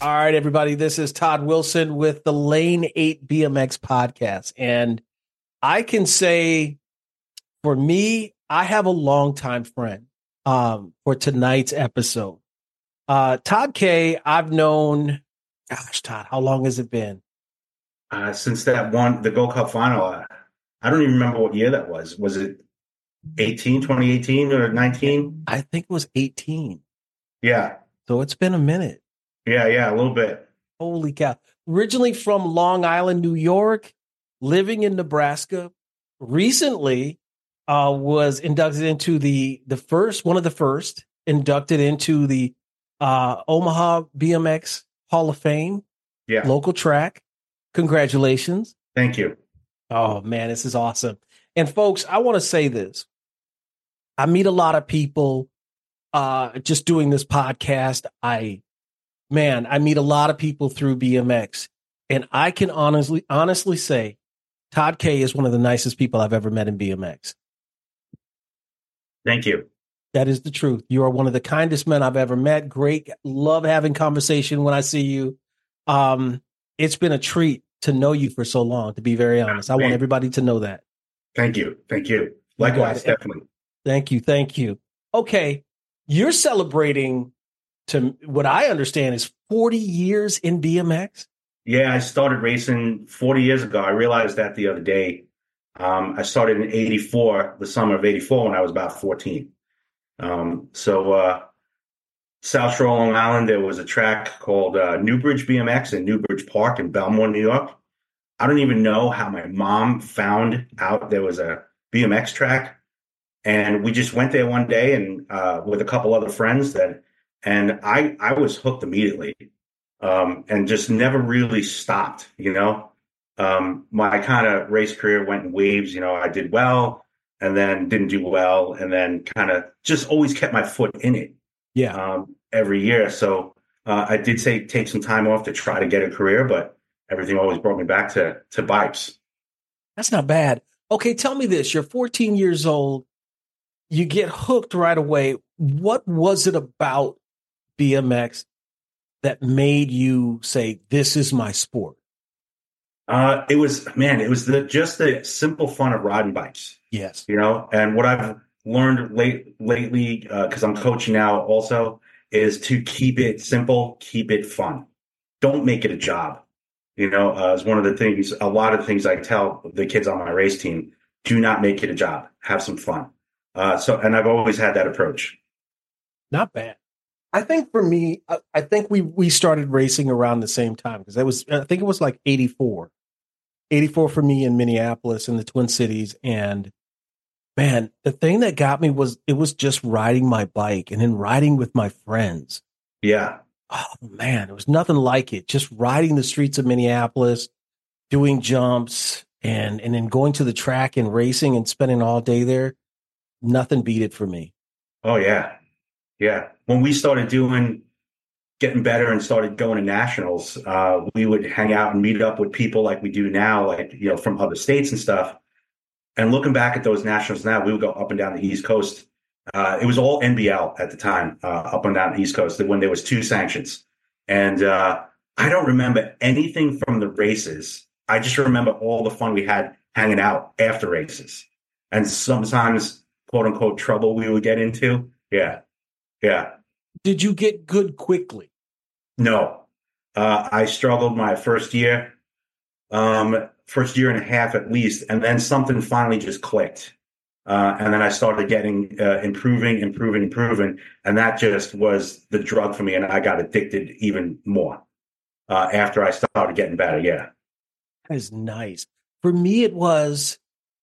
All right, everybody. This is Todd Wilson with the Lane 8 BMX podcast. And I can say for me, I have a longtime friend for tonight's episode. Todd K, I've known, gosh, Todd, how long has it been? Since that one, the Gold Cup final, I don't even remember what year that was. Was it 2018 or 19? I think it was 18. Yeah. So it's been a minute. Yeah, a little bit. Holy cow. Originally from Long Island, New York, living in Nebraska. Recently was inducted into the first, one of the first, inducted into the Omaha BMX Hall of Fame, Yeah. local track. Congratulations. Thank you. Oh, man, this is awesome. And folks, I want to say this. I meet a lot of people just doing this podcast. I meet a lot of people through BMX, and I can honestly say Todd K is one of the nicest people I've ever met in BMX. Thank you. That is the truth. You are one of the kindest men I've ever met. Great. Love having conversation when I see you. It's been a treat to know you for so long, to be very honest. I want everybody to know that. Thank you. Likewise, definitely. Thank you. Okay. You're celebrating, to what I understand, is 40 years in BMX. Yeah, I started racing 40 years ago. I realized that the other day. I started in 84, the summer of 84, when I was about 14. South Shore, Long Island, there was a track called Newbridge BMX in Newbridge Park in Belmore, New York. I don't even know how my mom found out there was a BMX track. And we just went there one day and with a couple other friends and I was hooked immediately and just never really stopped, My kind of race career went in waves, I did well and then didn't do well and then kind of just always kept my foot in it. Yeah. Every year. So I did take some time off to try to get a career, but everything always brought me back to bikes. That's not bad. Okay, tell me this. You're 14 years old. You get hooked right away. What was it about BMX that made you say, this is my sport? It was just the simple fun of riding bikes. Yes. And what I've learned lately, because I'm coaching now also, is to keep it simple, keep it fun. Don't make it a job. It's one of the things, a lot of things I tell the kids on my race team, do not make it a job. Have some fun. And I've always had that approach. Not bad. I think for me, I think we started racing around the same time because I think it was like 84 for me in Minneapolis in the Twin Cities. And man, the thing that got me was it was just riding my bike and then riding with my friends. Yeah. Oh man, it was nothing like it. Just riding the streets of Minneapolis, doing jumps and then going to the track and racing and spending all day there. Nothing beat it for me. Oh yeah. Yeah. When we started getting better and started going to nationals, we would hang out and meet up with people like we do now, like, from other states and stuff. And looking back at those nationals now, we would go up and down the East Coast. It was all NBL at the time, up and down the East Coast, when there was 2 sanctions. And I don't remember anything from the races. I just remember all the fun we had hanging out after races. And sometimes, quote unquote, trouble we would get into. Yeah. Yeah. Did you get good quickly? No. I struggled my first year and a half at least, and then something finally just clicked. And then I started getting improving, and that just was the drug for me, and I got addicted even more after I started getting better. Yeah, that is nice. For me, it was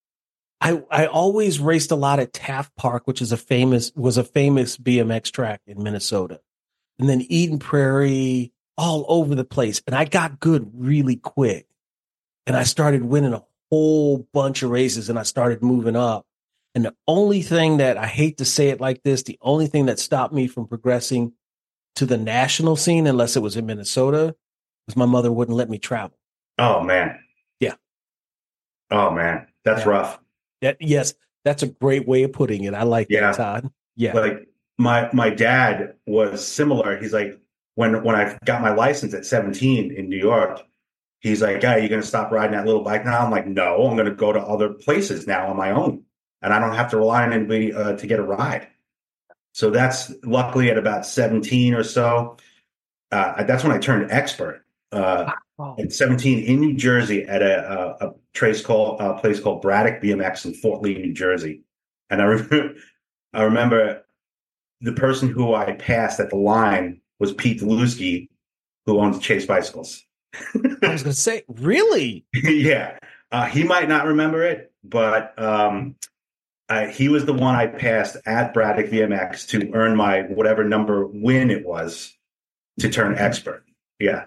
I always raced a lot at Taft Park, which is a famous BMX track in Minnesota, and then Eden Prairie, all over the place, and I got good really quick. And I started winning a whole bunch of races and I started moving up. And the only thing that, I hate to say it like this, the only thing that stopped me from progressing to the national scene, unless it was in Minnesota, was my mother wouldn't let me travel. Oh, man. Yeah. Oh, man. That's rough. Yes, that's a great way of putting it. I like that, Todd. Yeah. Like my dad was similar. He's like, when I got my license at 17 in New York, he's like, "Hey, you're going to stop riding that little bike now?" I'm like, "No, I'm going to go to other places now on my own, and I don't have to rely on anybody to get a ride." So that's luckily at about 17 or so. That's when I turned expert. Oh, At 17 in New Jersey at a place called Braddock BMX in Fort Lee, New Jersey, and I remember the person who I passed at the line was Pete Delusky, who owns Chase Bicycles. I was going to say, really? Yeah, he might not remember it, but he was the one I passed at Braddock VMX to earn my whatever number win it was to turn expert. Yeah.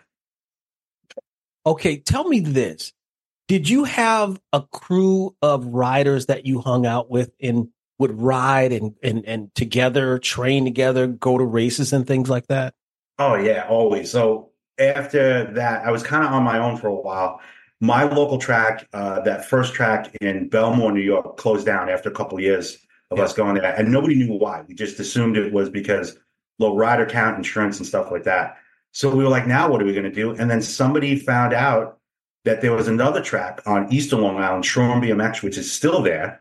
Okay, tell me this. Did you have a crew of riders that you hung out with and would ride and together, train together, go to races and things like that? Oh yeah, always. So after that, I was kind of on my own for a while. My local track, that first track in Belmore, New York, closed down after a couple of years of Yeah. us going there, and nobody knew why. We just assumed it was because low rider count, insurance, and stuff like that. So we were like, now what are we going to do? And then somebody found out that there was another track on Eastern Long Island, Shoreham BMX, which is still there.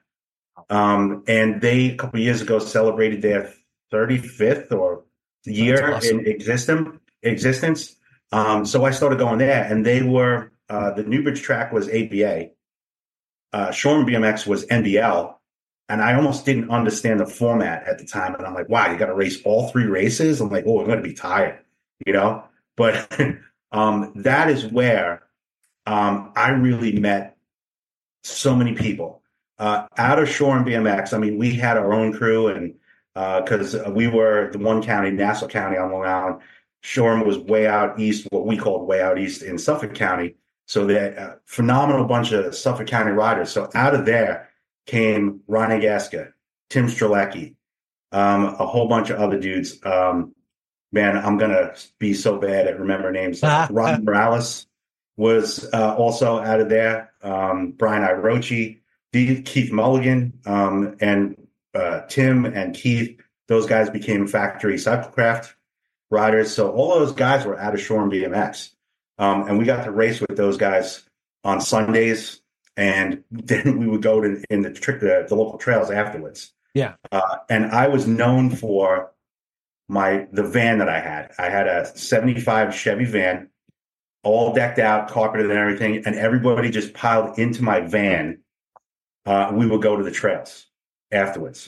And they, a couple of years ago, celebrated their 35th or That's year awesome. in existence. So I started going there, and they were the Newbridge track was ABA, Shoreham BMX was NBL, and I almost didn't understand the format at the time. And I'm like, wow, you got to race all three races. I'm like, oh, I'm going to be tired, you know. But that is where I really met so many people out of Shoreham BMX. I mean, we had our own crew, and because we were the one county, Nassau County on Long Island. Shoreham was way out east, what we called way out east in Suffolk County. So that phenomenal bunch of Suffolk County riders. So out of there came Ronnie Gaska, Tim Strzelecki, a whole bunch of other dudes. Man, I'm gonna be so bad at remembering names. Ron Morales was also out of there. Brian Irochi, Keith Mulligan, and Tim and Keith. Those guys became factory cyclecraft riders. So all those guys were out of Shoreham BMX. And we got to race with those guys on Sundays. And then we would go to in the local trails afterwards. Yeah. And I was known for the van that I had. I had a 75 Chevy van, all decked out, carpeted and everything. And everybody just piled into my van. We would go to the trails afterwards.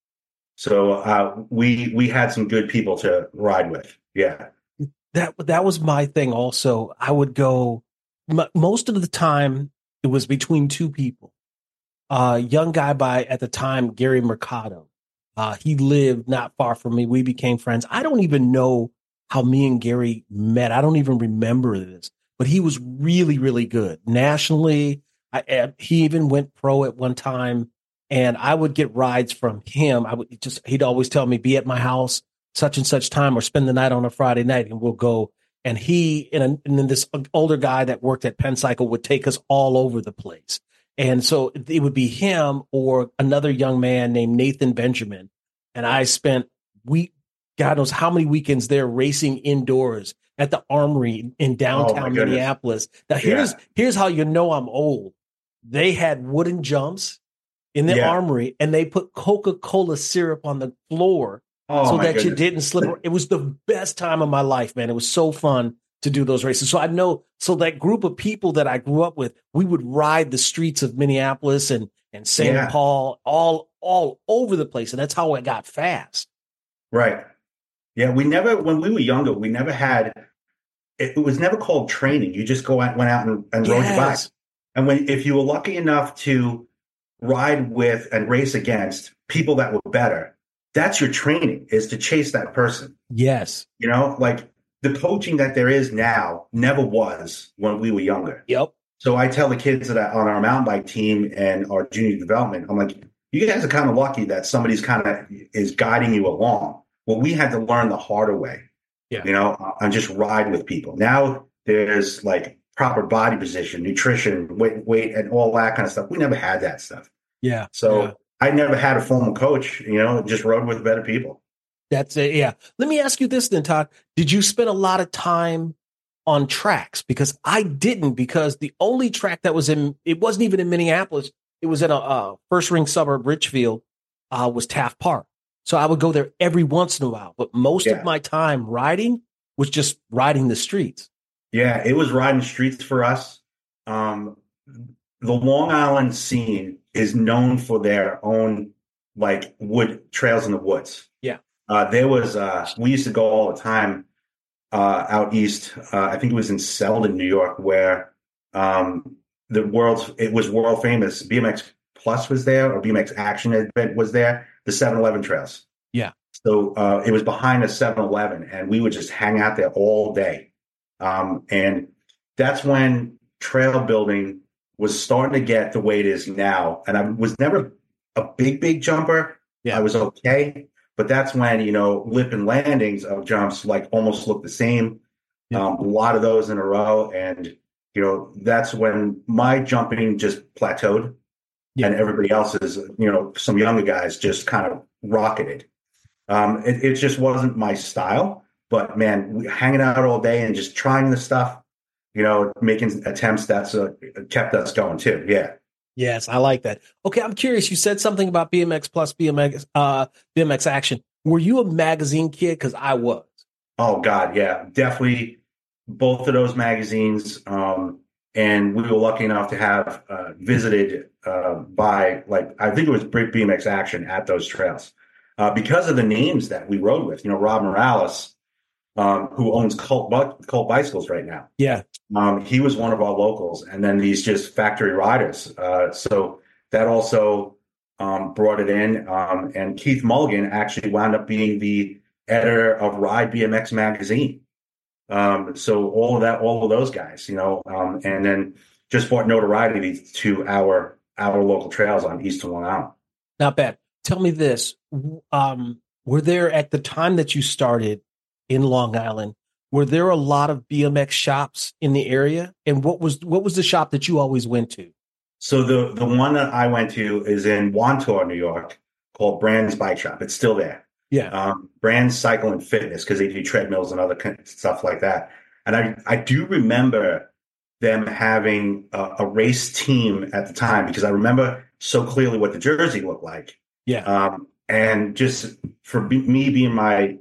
So we had some good people to ride with. Yeah. That was my thing also. I would go most of the time it was between two people. Young guy by at the time, Gary Mercado. He lived not far from me. We became friends. I don't even know how me and Gary met. I don't even remember this, but he was really, really good nationally. He even went pro at one time, and I would get rides from him. He'd always tell me, be at my house such and such time or spend the night on a Friday night, and we'll go. And and then this older guy that worked at Penn Cycle would take us all over the place. And so it would be him or another young man named Nathan Benjamin. And I spent God knows how many weekends there racing indoors at the Armory in Oh my downtown goodness. Minneapolis. Now Yeah. here's how you know I'm old. They had wooden jumps in the Yeah. Armory, and they put Coca-Cola syrup on the floor Oh so my that you goodness. didn't slip. It was the best time of my life, man. It was so fun to do those races. So I know, so that group of people that I grew up with, we would ride the streets of Minneapolis and St. Yeah. Paul all over the place. And that's how I got fast. Right. Yeah. When we were younger, we never had, it was never called training. You just went out and rode your bike. Yes. And if you were lucky enough to ride with and race against people that were better, that's your training, is to chase that person. Yes. You know, like the coaching that there is now never was when we were younger. Yep. So I tell the kids that on our mountain bike team and our junior development, I'm like, you guys are kind of lucky that somebody's kind of is guiding you along. Well, we had to learn the harder way, Yeah. you know, and just ride with people. Now there's like proper body position, nutrition, weight, and all that kind of stuff. We never had that stuff. Yeah. So Yeah. I never had a formal coach, you know, just rode with better people. That's it. Yeah. Let me ask you this then, Todd. Did you spend a lot of time on tracks? Because I didn't, because the only track that was it wasn't even in Minneapolis. It was in a first ring suburb, Richfield, was Taft Park. So I would go there every once in a while. But most of Yeah. my time riding was just riding the streets. Yeah, it was riding streets for us. Um, the Long Island scene is known for their own like wood trails in the woods. Yeah. We used to go all the time out east. I think it was in Selden, New York, where it was world famous. BMX Plus was there, or BMX Action event was there. The 7-Eleven trails. Yeah. So it was behind a 7-Eleven, and we would just hang out there all day. And that's when trail building was starting to get the way it is now. And I was never a big jumper. Yeah. I was okay. But that's when, lip and landings of jumps like almost look the same. Yeah. A lot of those in a row. And, that's when my jumping just plateaued. Yeah. And everybody else's, some younger guys just kind of rocketed. It just wasn't my style. But, man, hanging out all day and just trying the stuff, making attempts, that's kept us going, too. Yeah. Yes, I like that. Okay, I'm curious. You said something about BMX Plus, BMX Action. Were you a magazine kid? Because I was. Oh, God, yeah. Definitely both of those magazines. And we were lucky enough to have visited by, I think it was BMX Action at those trails. Because of the names that we rode with. Rob Morales, who owns Cult Bicycles right now. Yeah. He was one of our locals, and then these just factory riders. So that also brought it in. And Keith Mulligan actually wound up being the editor of Ride BMX magazine. So all of those guys, and then just brought notoriety to our local trails on Eastern Long Island. Not bad. Tell me this. Were there, at the time that you started in Long Island, were there a lot of BMX shops in the area? And what was the shop that you always went to? So the one that I went to is in Wantor, New York, called Brand's Bike Shop. It's still there. Yeah. Brand's Cycle and Fitness, because they do treadmills and other stuff like that. And I do remember them having a race team at the time, because I remember so clearly what the jersey looked like. Yeah. And just for me being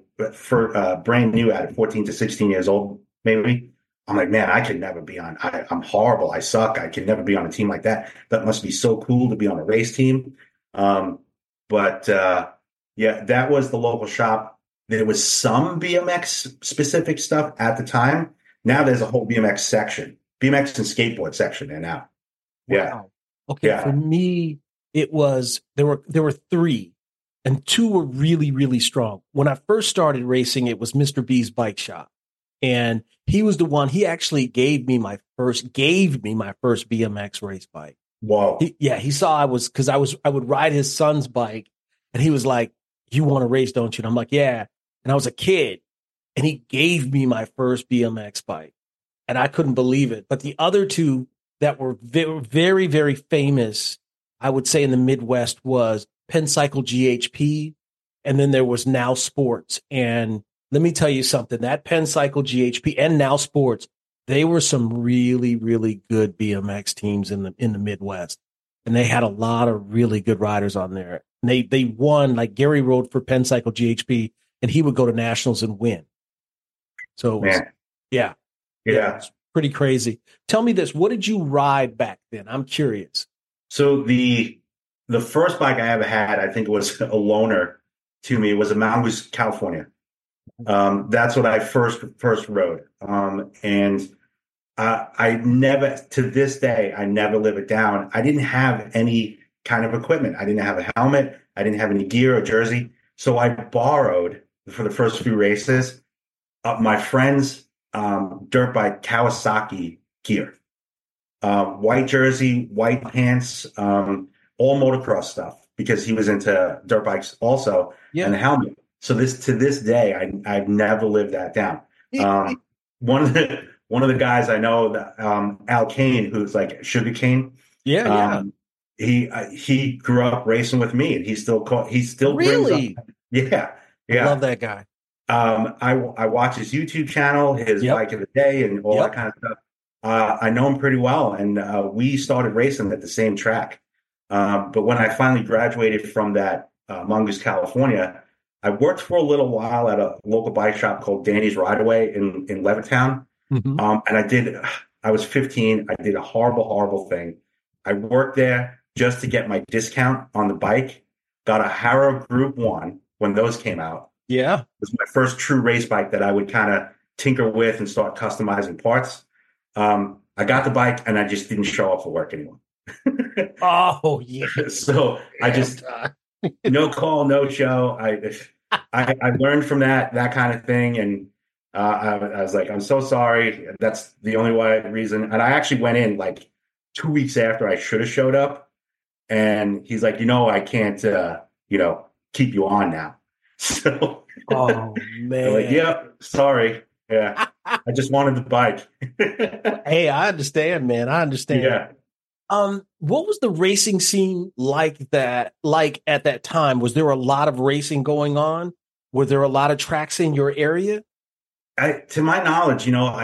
brand new at 14 to 16 years old, maybe, I'm like, man, I could never be on. I'm horrible. I suck. I could never be on a team like that. That must be so cool to be on a race team. Yeah, that was the local shop. There was some BMX specific stuff at the time. Now there's a whole BMX section, BMX and skateboard section there now. Yeah. Wow. Okay. Yeah. For me, it was, there were three, and two were really, really strong. When I first started racing, it was Mr. B's Bike Shop. And he was the one, he actually gave me my first BMX race bike. Whoa. He saw I would ride his son's bike, and he was like, "You want to race, don't you?" And I'm like, "Yeah." And I was a kid, and he gave me my first BMX bike, and I couldn't believe it. But the other two that were very, very famous, I would say in the Midwest, was Pencycle GHP, and then there was Now Sports. And let me tell you something, that Pencycle GHP and Now Sports, they were some really, really good BMX teams in the Midwest. And they had a lot of really good riders on there. And they won, like Gary rode for Pencycle GHP, and he would go to nationals and win. So, yeah, it's pretty crazy. Tell me this, what did you ride back then? I'm curious. So the first bike I ever had, I think it was a loaner to me, was a Mongoose, California. That's what I first rode. And I never, to this day, I never live it down. I didn't have any kind of equipment. I didn't have a helmet. I didn't have any gear or jersey. So I borrowed, for the first few races, my friend's dirt bike Kawasaki gear. White jersey, white pants, all motocross stuff, because he was into dirt bikes also, and a helmet. So to this day, I've never lived that down. One of the guys I know, Al Kane, who's like Sugar Cane. He grew up racing with me, and he still really brings up, I love Yeah. that guy. I watch his YouTube channel, his Yep. bike of the day, and all that Yep. kind of stuff. I know him pretty well, and we started racing at the same track. But when I finally graduated from that Mongoose, California, I worked for a little while at a local bike shop called Danny's Rideaway in Levittown. Hmm. I was 15. I did a horrible, horrible thing. I worked there just to get my discount on the bike. Got a Harrow Group 1 when those came out. Yeah. It was my first true race bike that I would kind of tinker with and start customizing parts. I got the bike and I just didn't show up for work anymore. Oh yeah. So I just no call, no show. I learned from that kind of thing, and I was like, I'm so sorry. That's the only reason. And I actually went in like 2 weeks after I should have showed up, and he's like, I can't, keep you on now. So Oh I'm like, man. yeah, sorry. Yeah, I just wanted the bike. Hey, I understand, man. I understand. Yeah. What was the racing scene like at that time? Was there a lot of racing going on? Were there a lot of tracks in your area? To my knowledge,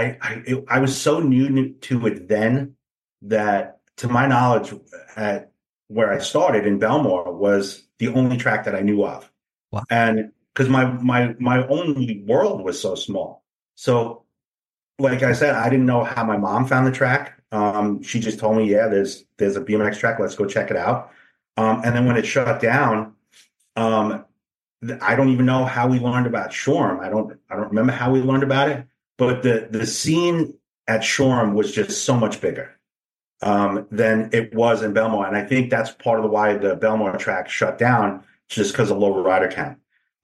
I was so new to it then that, to my knowledge, at where I started in Belmore was the only track that I knew of, Wow. and because my only world was so small, so like I said, I didn't know how my mom found the track. She just told me, yeah, there's a BMX track. Let's go check it out. And then when it shut down, um, I don't even know how we learned about Shoreham. I don't remember how we learned about it, but the scene at Shoreham was just so much bigger than it was in Belmore, and I think that's part of the why the Belmore track shut down, just because of lower rider count.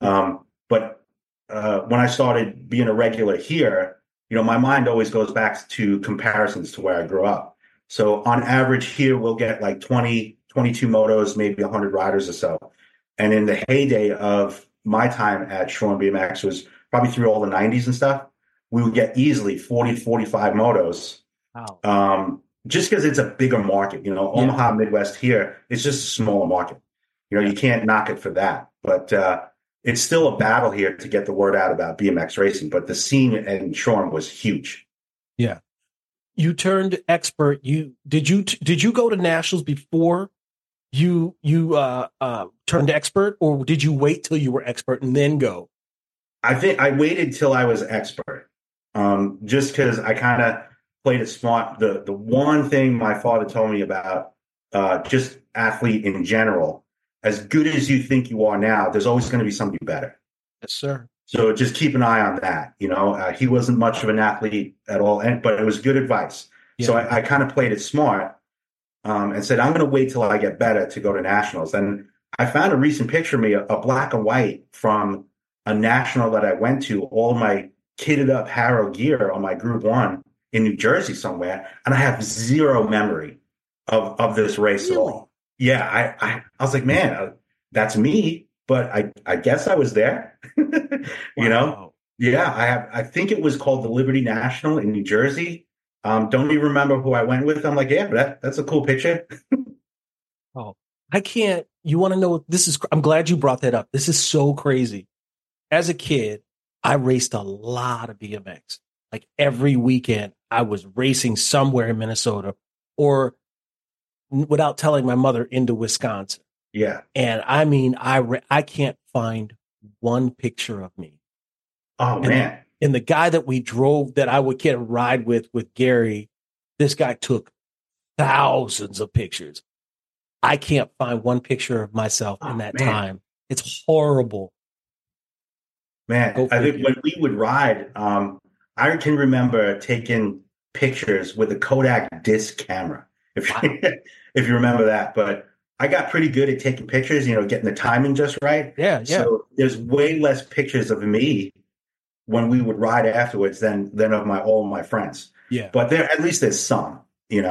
But when I started being a regular here, my mind always goes back to comparisons to where I grew up. So on average here, we'll get like 20, 22 motos, maybe 100 riders or so. And in the heyday of my time at Shoreham BMX, was probably through all the 90s and stuff, we would get easily 40 to 45 motos. Wow. Just because it's a bigger market. Omaha, Midwest here, it's just a smaller market. You can't knock it for that. But it's still a battle here to get the word out about BMX racing. But the scene in Shoreham was huge. Yeah. You turned expert. Did you go to nationals before you turned expert, or did you wait till you were expert and then go? I think I waited till I was expert, just because I kind of played it smart. The one thing my father told me about just athlete in general, as good as you think you are now, there's always going to be somebody better. Yes, sir. So just keep an eye on that. He wasn't much of an athlete at all, but it was good advice. Yeah. So I kind of played it smart, and said, I'm going to wait till I get better to go to nationals. And I found a recent picture of me, a black and white from a national that I went to, all my kitted up Harrow gear on my Group 1 in New Jersey somewhere. And I have zero memory of this race at all. Yeah, I was like, man, that's me. But I guess I was there. Wow. Yeah, I think it was called the Liberty National in New Jersey. Don't even remember who I went with. I'm like, yeah, but that's a cool picture. Oh, I can't. You want to know? I'm glad you brought that up. This is so crazy. As a kid, I raced a lot of BMX. Like every weekend, I was racing somewhere in Minnesota, or without telling my mother, into Wisconsin. Yeah. And I mean, I can't find one picture of me. Oh, man. And the guy that we drove, that I would get a ride with Gary, this guy took thousands of pictures. I can't find one picture of myself in that time. It's horrible. Man, I think when we would ride, I can remember taking pictures with a Kodak disc camera, if you remember that. But I got pretty good at taking pictures, getting the timing just right. Yeah. So there's way less pictures of me when we would ride afterwards than of all my friends. Yeah. But at least there's some,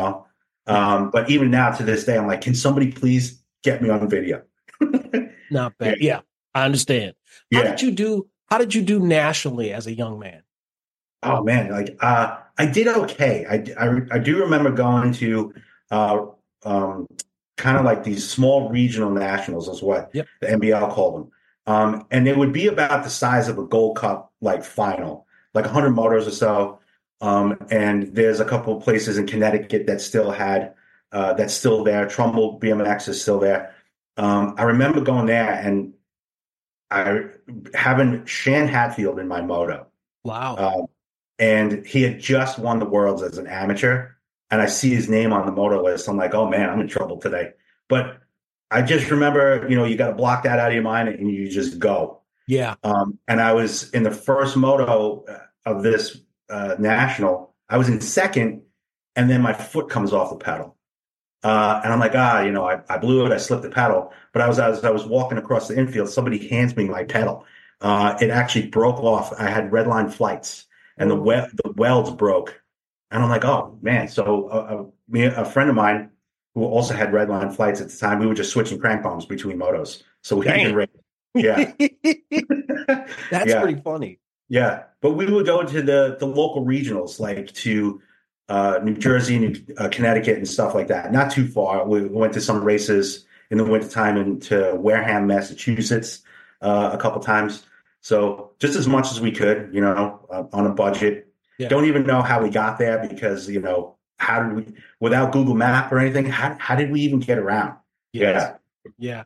But even now, to this day, I'm like, can somebody please get me on video? Not bad. Yeah, I understand. How did you do nationally as a young man? Oh man, I did okay. I do remember going to kind of like these small regional nationals, is what the NBL called them. And it would be about the size of a Gold Cup like final, like 100 motors or so. And there's a couple of places in Connecticut that still had that's still there. Trumbull BMX is still there. I remember going there and I having Shan Hatfield in my moto. Wow. Um, and he had just won the Worlds as an amateur. And I see his name on the motor list. I'm like, oh man, I'm in trouble today. But I just remember, you got to block that out of your mind and you just go. Yeah. And I was in the first moto of this national. I was in second, and then my foot comes off the pedal. And I'm like, I blew it. I slipped the pedal. But as I was walking across the infield, somebody hands me my pedal. It actually broke off. I had redline flights, and the welds broke. And I'm like, oh man. So a friend of mine who also had redline flights at the time, we were just switching crank bombs between motos. So we Dang. could race. Yeah. That's Yeah. pretty funny. Yeah. But we would go to the local regionals, like to New Jersey, Connecticut, and stuff like that. Not too far. We went to some races in the wintertime into Wareham, Massachusetts, a couple times. So just as much as we could, on a budget. Yeah. Don't even know how we got there because, how did we, without Google Map or anything, how did we even get around? Yes. Yeah.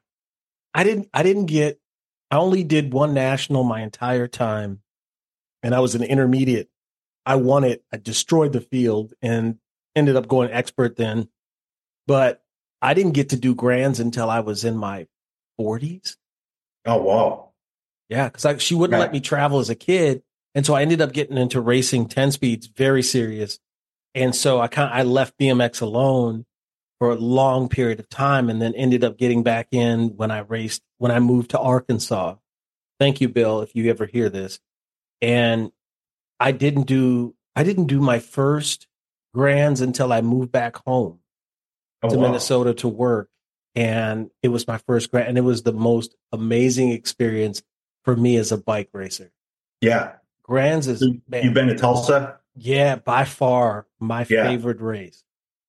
I only did one national my entire time, and I was an intermediate. I won it. I destroyed the field and ended up going expert then. But I didn't get to do grands until I was in my 40s. Oh, wow. Yeah, because she wouldn't let me travel as a kid. And so I ended up getting into racing 10 speeds, very serious. And so I left BMX alone for a long period of time and then ended up getting back in when I moved to Arkansas. Thank you, Bill, if you ever hear this. And I didn't do my first grands until I moved back home to Minnesota to work. And it was my first grand, and it was the most amazing experience for me as a bike racer. Yeah. Grands is, man, you've been to Tulsa? Yeah, by far my favorite race.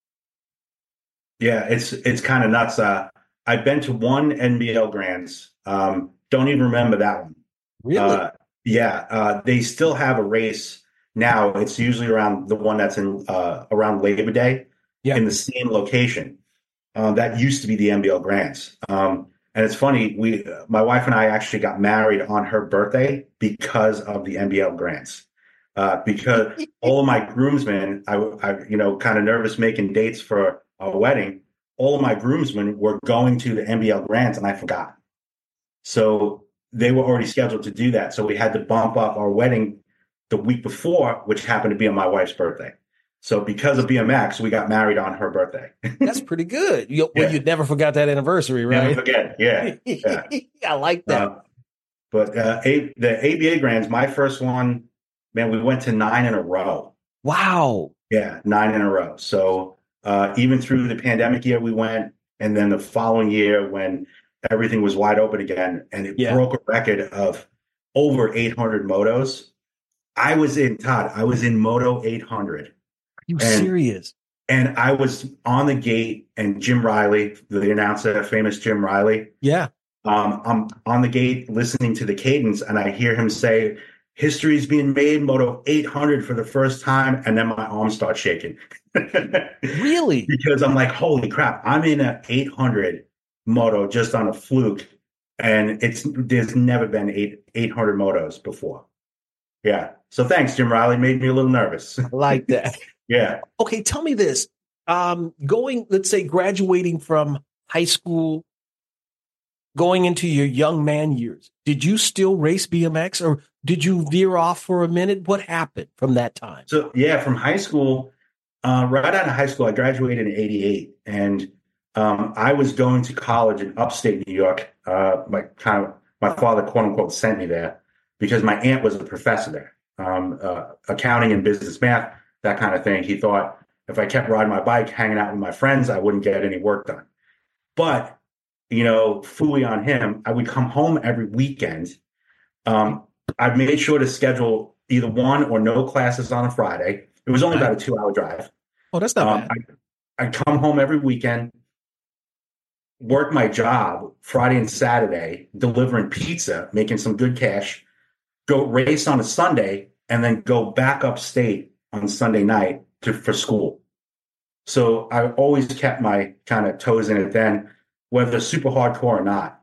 Yeah, it's kind of nuts. I've been to one NBL Grands. Don't even remember that one. Really? They still have a race now. It's usually around the one that's in around Labor Day in the same location. That used to be the NBL Grands. And it's funny, my wife and I actually got married on her birthday because of the NBL Grands. Because all of my groomsmen, I kind of nervous making dates for a wedding. All of my groomsmen were going to the NBL Grands, and I forgot. So they were already scheduled to do that. So we had to bump up our wedding the week before, which happened to be on my wife's birthday. So because of BMX, we got married on her birthday. That's pretty good. You never forgot that anniversary, right? Never forget. Yeah. I like that. But the ABA Grands, my first one, man, we went to 9 in a row. Wow. Yeah, 9 in a row. So even through the pandemic year we went, and then the following year when everything was wide open again, and it broke a record of over 800 motos. I was in Moto 800. Are you serious? And I was on the gate, and Jim Riley, the announcer, famous Jim Riley. Yeah. I'm on the gate listening to the cadence, and I hear him say, "History is being made, Moto 800 for the first time," and then my arms start shaking. Really? Because I'm like, holy crap, I'm in an 800 moto just on a fluke, and there's never been 800 motos before. Yeah. So thanks, Jim Riley. Made me a little nervous. I like that. Yeah. Okay, tell me this. Let's say graduating from high school, going into your young man years, did you still race BMX, or did you veer off for a minute? What happened from that time? So yeah, from high school, right out of high school, I graduated in '88, and I was going to college in upstate New York. My father, quote unquote, sent me there because my aunt was a professor there, accounting and business math, that kind of thing. He thought if I kept riding my bike, hanging out with my friends, I wouldn't get any work done. But fooey on him, I would come home every weekend. I made sure to schedule either one or no classes on a Friday. It was only about a 2-hour drive. Oh, that's not bad. I'd come home every weekend, work my job Friday and Saturday, delivering pizza, making some good cash, go race on a Sunday, and then go back upstate on Sunday night for school. So I always kept my kind of toes in it then, whether super hardcore or not.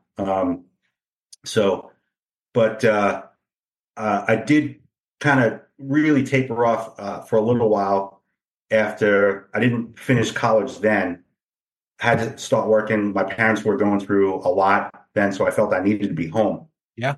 I did kind of really taper off for a little while after I didn't finish college then. Had to start working. My parents were going through a lot then, so I felt I needed to be home. Yeah.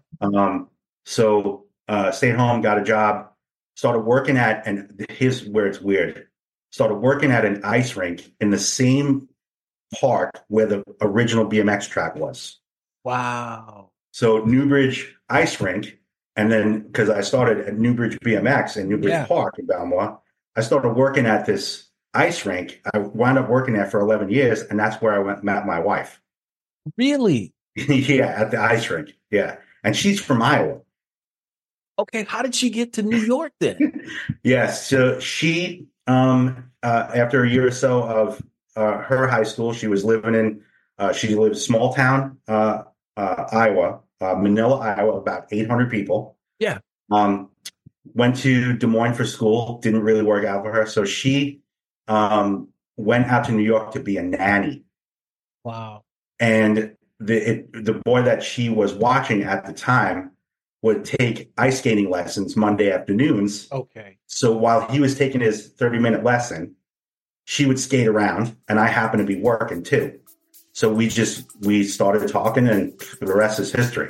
Stayed home, got a job, started working at, and here's where it's weird. Started working at an ice rink in the same park where the original BMX track was. Wow. So Newbridge Ice Rink, and then because I started at Newbridge BMX in Newbridge Park in Balmore, I started working at this ice rink. I wound up working there for 11 years, and that's where I met my wife. Really? Yeah, at the ice rink. Yeah. And she's from Iowa. Okay, how did she get to New York then? Yes. So she, after a year or so of her high school, she was living in, she lived small town, Iowa, Manila, Iowa, about 800 people. Yeah. Went to Des Moines for school, didn't really work out for her. So she went out to New York to be a nanny. Wow. And the boy that she was watching at the time would take ice skating lessons Monday afternoons. Okay. So while he was taking his 30-minute lesson, she would skate around, and I happened to be working too. So we started talking, and the rest is history.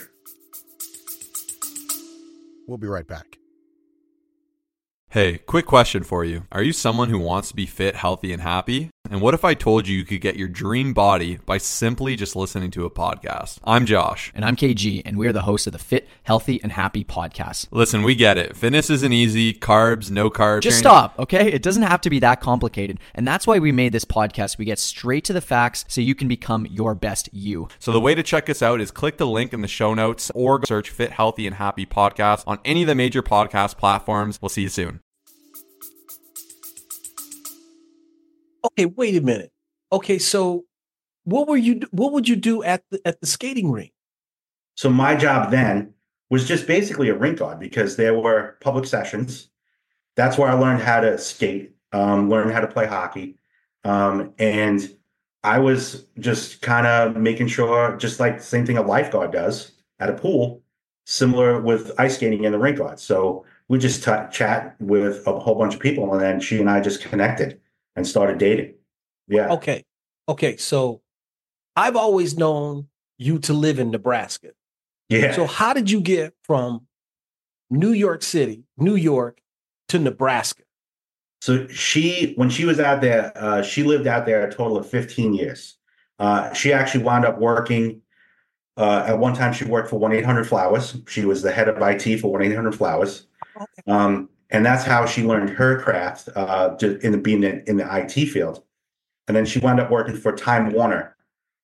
We'll be right back. Hey, quick question for you. Are you someone who wants to be fit, healthy, and happy? And what if I told you you could get your dream body by simply just listening to a podcast? I'm Josh. And I'm KG, and we're the hosts of the Fit, Healthy, and Happy podcast. Listen, we get it. Fitness isn't easy. Carbs, no carbs. Just stop, okay? It doesn't have to be that complicated. And that's why we made this podcast. We get straight to the facts so you can become your best you. So the way to check us out is click the link in the show notes or search Fit, Healthy, and Happy podcast on any of the major podcast platforms. We'll see you soon. Okay, wait a minute. Okay, so what would you do at the skating rink? So my job then was just basically a rink guard because there were public sessions. That's where I learned how to skate, learned how to play hockey. And I was just kind of making sure, just like the same thing a lifeguard does at a pool, similar with ice skating in the rink guard. So we just chat with a whole bunch of people, and then she and I just connected and started dating. Yeah. Okay. So I've always known you to live in Nebraska. Yeah. So how did you get from New York City, New York, to Nebraska? So when she was out there, she lived out there a total of 15 years. She actually wound up working. At one time, she worked for 1-800-Flowers. She was the head of IT for 1-800-Flowers. Okay. And that's how she learned her craft, being in the IT field. And then she wound up working for Time Warner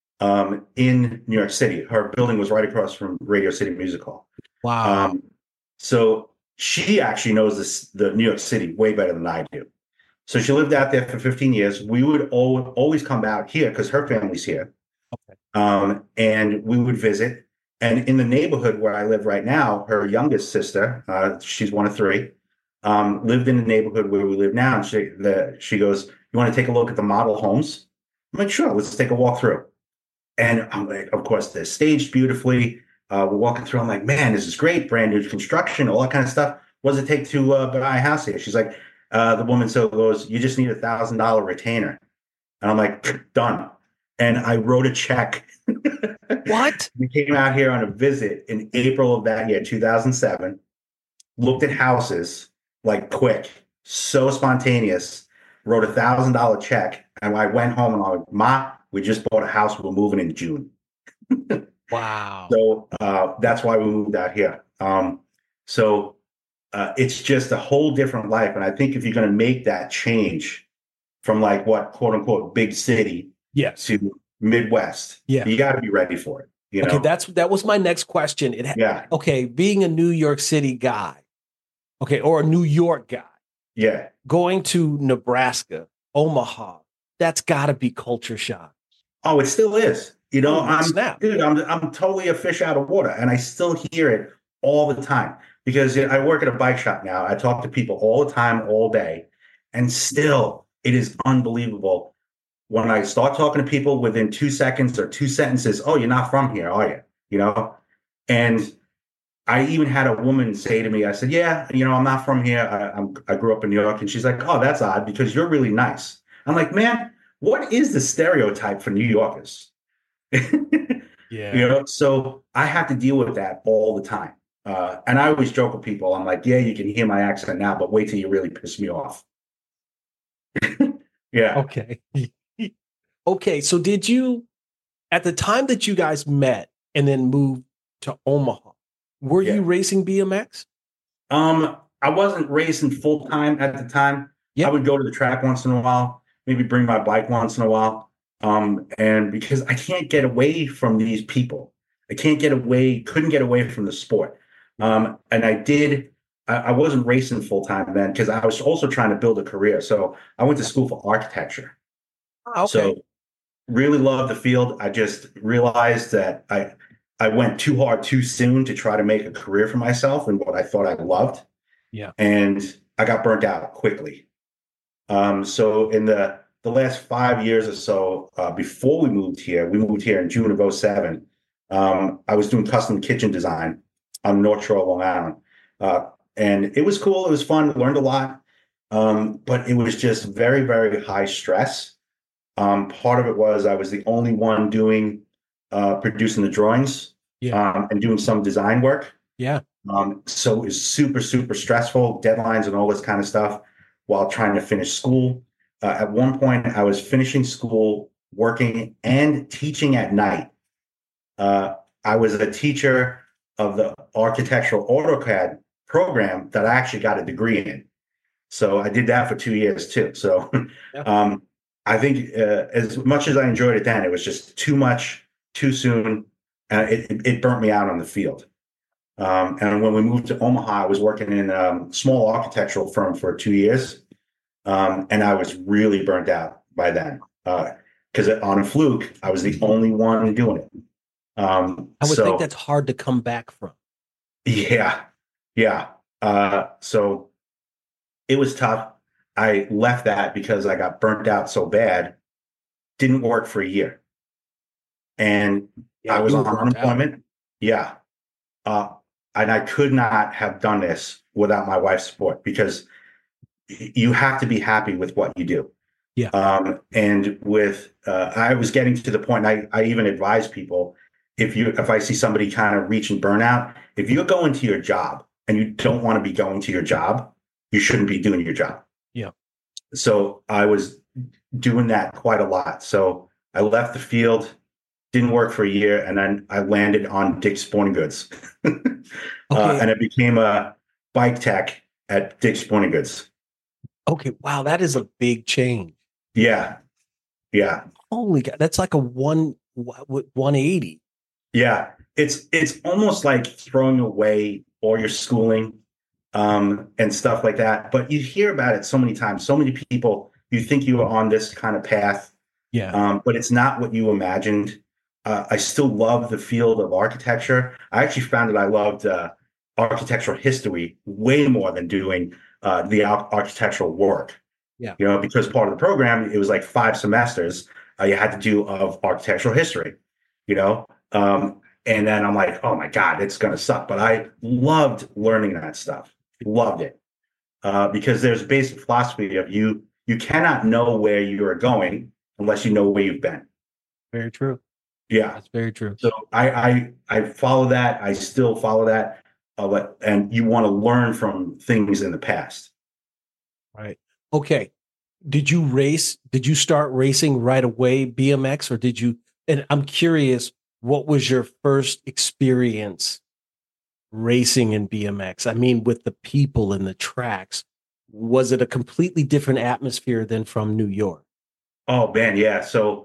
in New York City. Her building was right across from Radio City Music Hall. Wow. So she actually knows the New York City way better than I do. So she lived out there for 15 years. We would always come out here because her family's here. Okay. And we would visit. And in the neighborhood where I live right now, her youngest sister, she's one of three, lived in the neighborhood where we live now. And she goes, "You want to take a look at the model homes?" I'm like, "Sure, let's take a walk through." And I'm like, of course, they're staged beautifully. We're walking through. I'm like, "Man, this is great. Brand new construction, all that kind of stuff. What does it take to buy a house here?" She's like, the woman goes, "You just need $1,000 retainer." And I'm like, "Done." And I wrote a check. What? We came out here on a visit in April of that year, 2007, looked at houses like quick, so spontaneous, wrote $1,000 check. And I went home and I was like, "Ma, we just bought a house. We're moving in June." Wow. So that's why we moved out here. It's just a whole different life. And I think if you're going to make that change from like what, quote unquote, big city to Midwest, you got to be ready for it. You know? Okay, that was my next question. Okay, being a New York City guy, or a New York guy, going to Nebraska, Omaha, that's got to be culture shock. Oh, it still is. You know, snap. I'm totally a fish out of water, and I still hear it all the time because I work at a bike shop now. I talk to people all the time, all day, and still it is unbelievable when I start talking to people within 2 seconds or two sentences. Oh, you're not from here, are you? You know, and I even had a woman say to me, I said, yeah, you know, I'm not from here. I grew up in New York. And she's like, oh, that's odd because you're really nice. I'm like, man, what is the stereotype for New Yorkers? Yeah. You know, so I have to deal with that all the time. And I always joke with people. I'm like, yeah, you can hear my accent now, but wait till you really piss me off. Yeah. Okay. Okay. So did you, at the time that you guys met and then moved to Omaha, were you racing BMX? I wasn't racing full time at the time. Yep. I would go to the track once in a while, maybe bring my bike once in a while. And because I can't get away from these people, couldn't get away from the sport. And I wasn't racing full time then because I was also trying to build a career. So I went to school for architecture. Oh, okay. So really loved the field. I just realized that I went too hard too soon to try to make a career for myself in what I thought I loved. Yeah. And I got burnt out quickly. So in the last 5 years or so, before we moved here in June of 2007. I was doing custom kitchen design on North Shore, Long Island. And it was cool. It was fun. Learned a lot. But it was just very, very high stress. Part of it was I was the only one producing the drawings, and doing some design work. Yeah. So it was super, super stressful, deadlines and all this kind of stuff while trying to finish school. At one point, I was finishing school, working and teaching at night. I was a teacher of the architectural AutoCAD program that I actually got a degree in. So I did that for 2 years too. So I think as much as I enjoyed it then, it was just too much, too soon. It burnt me out on the field. And when we moved to Omaha, I was working in a small architectural firm for 2 years. And I was really burnt out by then. Because on a fluke, I was the only one doing it. I would think that's hard to come back from. Yeah. Yeah. So it was tough. I left that because I got burnt out so bad. Didn't work for a year. And I was on unemployment. Yeah. And I could not have done this without my wife's support because you have to be happy with what you do. Yeah. And with, I was getting to the point, I even advise people, if I see somebody kind of reaching burnout, if you're going to your job and you don't want to be going to your job, you shouldn't be doing your job. Yeah. So I was doing that quite a lot. So I left the field, didn't work for a year, and then I landed on Dick's Sporting Goods. And I became a bike tech at Dick's Sporting Goods. Okay. Wow. That is a big change. Yeah. Yeah. Holy God. That's like a 180. Yeah. It's almost like throwing away all your schooling, and stuff like that. But you hear about it so many times, so many people, you think you are on this kind of path. Yeah. But it's not what you imagined. I still love the field of architecture. I actually found that I loved architectural history way more than doing the architectural work. Yeah. You know, because part of the program, it was like 5 semesters you had to do of architectural history, you know? And then I'm like, oh my God, it's going to suck. But I loved learning that stuff. Loved it. Because there's a basic philosophy of you cannot know where you are going unless you know where you've been. Very true. Yeah. That's very true. So I follow that. I still follow that. And you want to learn from things in the past. Right. Okay. Did you start racing right away, BMX, or did you, and I'm curious, what was your first experience racing in BMX? I mean, with the people and the tracks, was it a completely different atmosphere than from New York? Oh man. Yeah. So,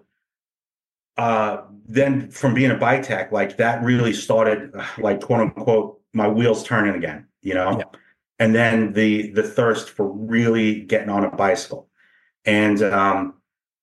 then from being a bike tech, like that really started like quote unquote, my wheels turning again, you know? Yeah. And then the thirst for really getting on a bicycle. And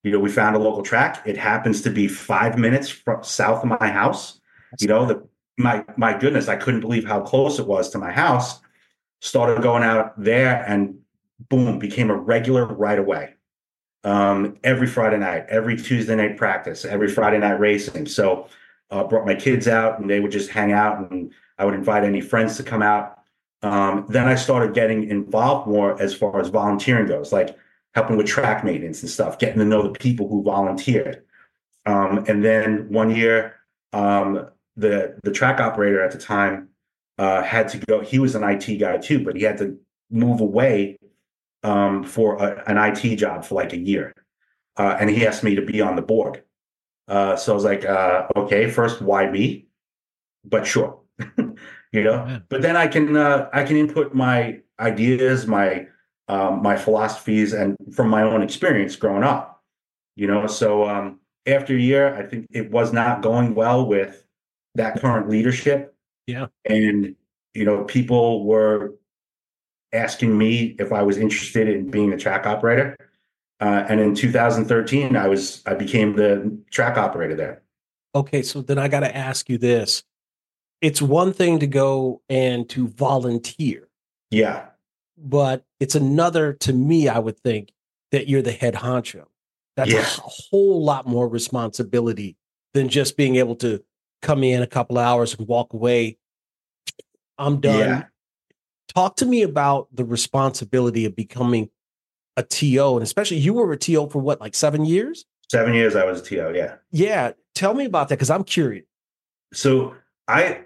we found a local track. It happens to be 5 minutes from south of my house. My goodness, I couldn't believe how close it was to my house. Started going out there and boom, became a regular right away. Every Friday night, every Tuesday night practice, every Friday night racing. So brought my kids out and they would just hang out and I would invite any friends to come out. Then I started getting involved more as far as volunteering goes, like helping with track maintenance and stuff, getting to know the people who volunteered. And then one year, the track operator at the time had to go. He was an IT guy too, but he had to move away for an IT job for like a year. And he asked me to be on the board. So I was like, okay, first, why me? But sure. But then I can input my ideas, my philosophies, and from my own experience growing up. So after a year, I think it was not going well with that current leadership. Yeah, and people were asking me if I was interested in being a track operator. And in 2013, I became the track operator there. Okay, so then I got to ask you this. It's one thing to go and to volunteer. Yeah. But it's another, to me, I would think, that you're the head honcho. That's a whole lot more responsibility than just being able to come in a couple hours and walk away. I'm done. Yeah. Talk to me about the responsibility of becoming a TO, and especially you were a TO for what, like 7 years? 7 years I was a TO, yeah. Yeah. Tell me about that, because I'm curious. So I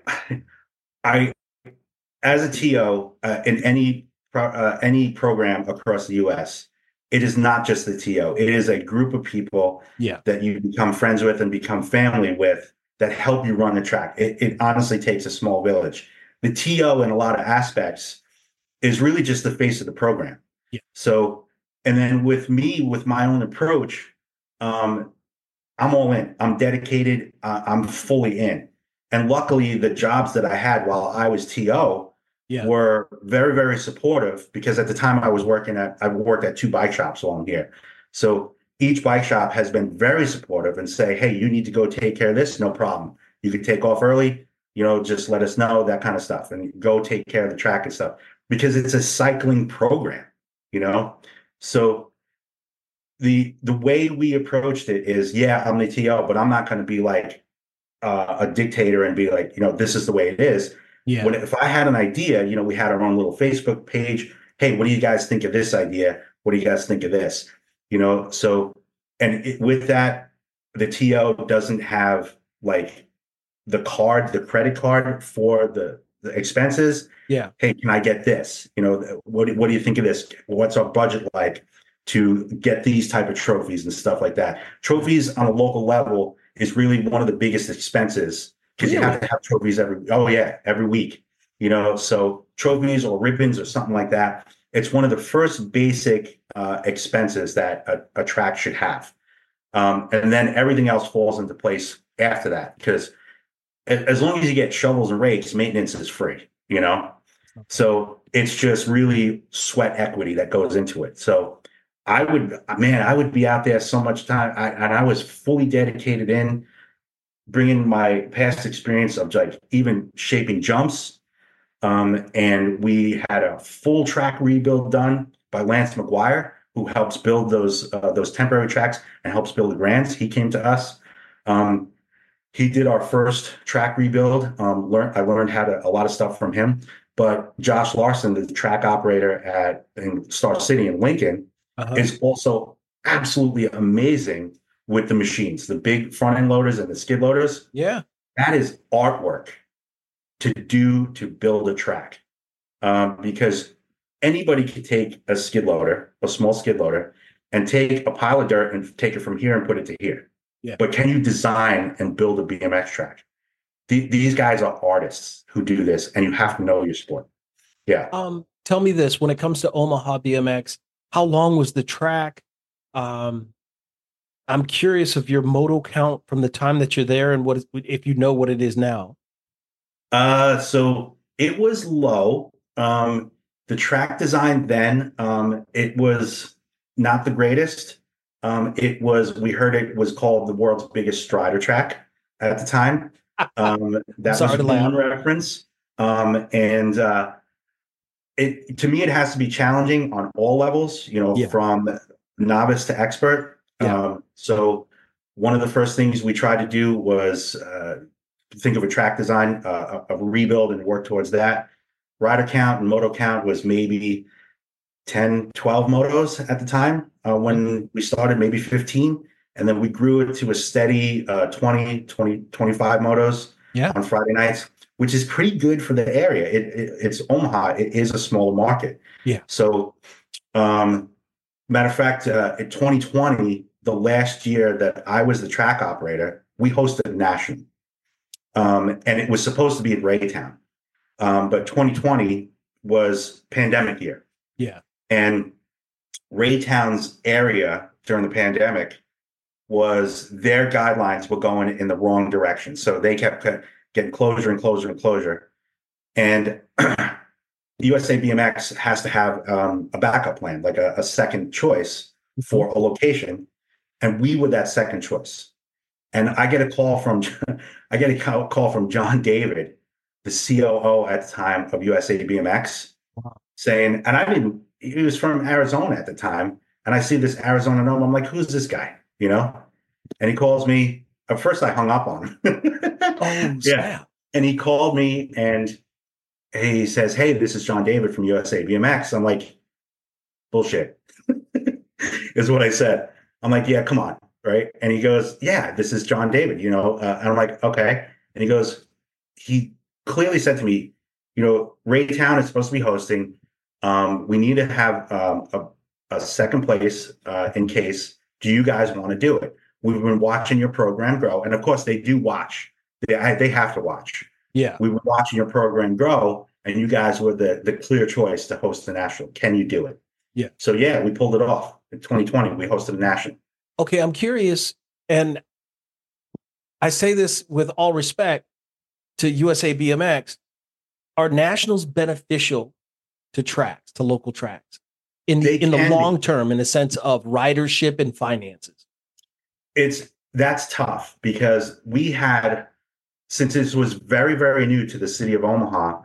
as a TO in any program across the U.S., it is not just the TO. It is a group of people that you become friends with and become family with that help you run the track. It honestly takes a small village. The TO in a lot of aspects is really just the face of the program. Yeah. So, and then with me, with my own approach, I'm all in. I'm dedicated. I'm fully in. And luckily, the jobs that I had while I was TO were very, very supportive, because at the time I worked at 2 bike shops while I'm here. So each bike shop has been very supportive and say, hey, you need to go take care of this. No problem. You can take off early, just let us know, that kind of stuff, and go take care of the track and stuff, because it's a cycling program, So the way we approached it is, I'm the TO, but I'm not going to be like a dictator and be like, this is the way it is. Yeah. If I had an idea, we had our own little Facebook page. Hey, what do you guys think of this idea? What do you guys think of this? So, and with that, the TO doesn't have like the credit card for the expenses. Yeah. Hey, can I get this? What do you think of this? What's our budget like to get these type of trophies and stuff like that? Trophies on a local level is really one of the biggest expenses, because you have to have trophies every week, so trophies or ribbons or something like that. It's one of the first basic expenses that a track should have. And then everything else falls into place after that, because as long as you get shovels and rakes, maintenance is free, So it's just really sweat equity that goes into it. So I would be out there so much time, and I was fully dedicated in bringing my past experience of like even shaping jumps. And we had a full track rebuild done by Lance McGuire, who helps build those temporary tracks and helps build the grands. He came to us. He did our first track rebuild. I learned a lot of stuff from him. But Josh Larson, the track operator in Star City in Lincoln, is also absolutely amazing with the machines, the big front end loaders and the skid loaders. Yeah. That is artwork to build a track. Because anybody can take a skid loader, a small skid loader, and take a pile of dirt and take it from here and put it to here. Yeah. But can you design and build a BMX track? These guys are artists who do this, and you have to know your sport. Yeah. Tell me this, when it comes to Omaha BMX, how long was the track? I'm curious of your moto count from the time that you're there, and if you know what it is now. So it was low. The track design then, it was not the greatest. We heard it was called the world's biggest Strider track at the time. That Sorry was to laugh. one reference. And to me, it has to be challenging on all levels, Yeah. from novice to expert. Yeah. So one of the first things we tried to do was think of a track design, a rebuild, and work towards that. Rider count and moto count was maybe 10, 12 motos at the time when we started, maybe 15. And then we grew it to a steady 20, 25 motos on Friday nights, which is pretty good for the area. It's Omaha. It is a smaller market. Yeah. So, matter of fact, in 2020, the last year that I was the track operator, we hosted a national. And it was supposed to be in Raytown. But 2020 was pandemic year. Yeah. And Raytown's area during the pandemic was their guidelines were going in the wrong direction. So they kept getting closer and closer and closer. And USA BMX has to have a backup plan, like a second choice for a location. And we were that second choice. And I get a call from John David, the COO at the time of USA BMX, saying, and he was from Arizona at the time. And I see this Arizona number. I'm like, who's this guy? And he calls me. At first I hung up on him. Oh, yeah. And he called me and he says, hey, this is John David from USA BMX. I'm like, bullshit, is what I said. I'm like, yeah, come on. Right. And he goes, yeah, this is John David, and I'm like, okay. And he clearly said to me, Raytown is supposed to be hosting. We need to have a second place in case. Do you guys want to do it? We've been watching your program grow. And of course they do watch. They have to watch. Yeah. We were watching your program grow and you guys were the clear choice to host the national. Can you do it? Yeah. So yeah, we pulled it off. In 2020, we hosted a national. Okay. I'm curious. And I say this with all respect to USA BMX. Are nationals beneficial to tracks, to local tracks in the long term, in the sense of ridership and finances? That's tough because since this was very, very new to the city of Omaha,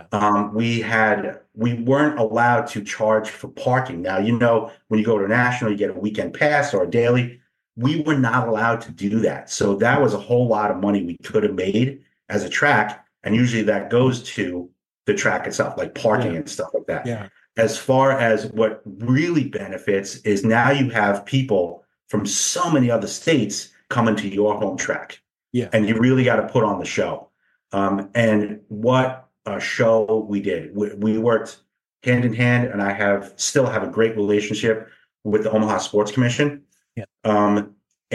we weren't allowed to charge for parking. Now, when you go to a national, you get a weekend pass or a daily. We were not allowed to do that. So that was a whole lot of money we could have made as a track. And usually that goes to the track itself, like parking and stuff like that. Yeah. As far as what really benefits is now you have people from so many other states coming to your home track. Yeah. And you really got to put on the show. And what a show we did. We worked hand in hand, and I still have a great relationship with the Omaha Sports Commission. Yeah.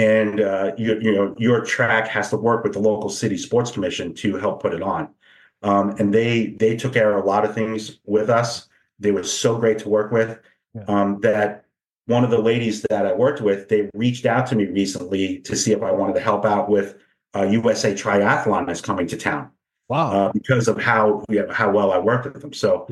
Your track has to work with the local city sports commission to help put it on. And they took care of a lot of things with us. They were so great to work with that one of the ladies that I worked with, they reached out to me recently to see if I wanted to help out with USA Triathlon that's coming to town. Wow. Because of how well I worked with them. So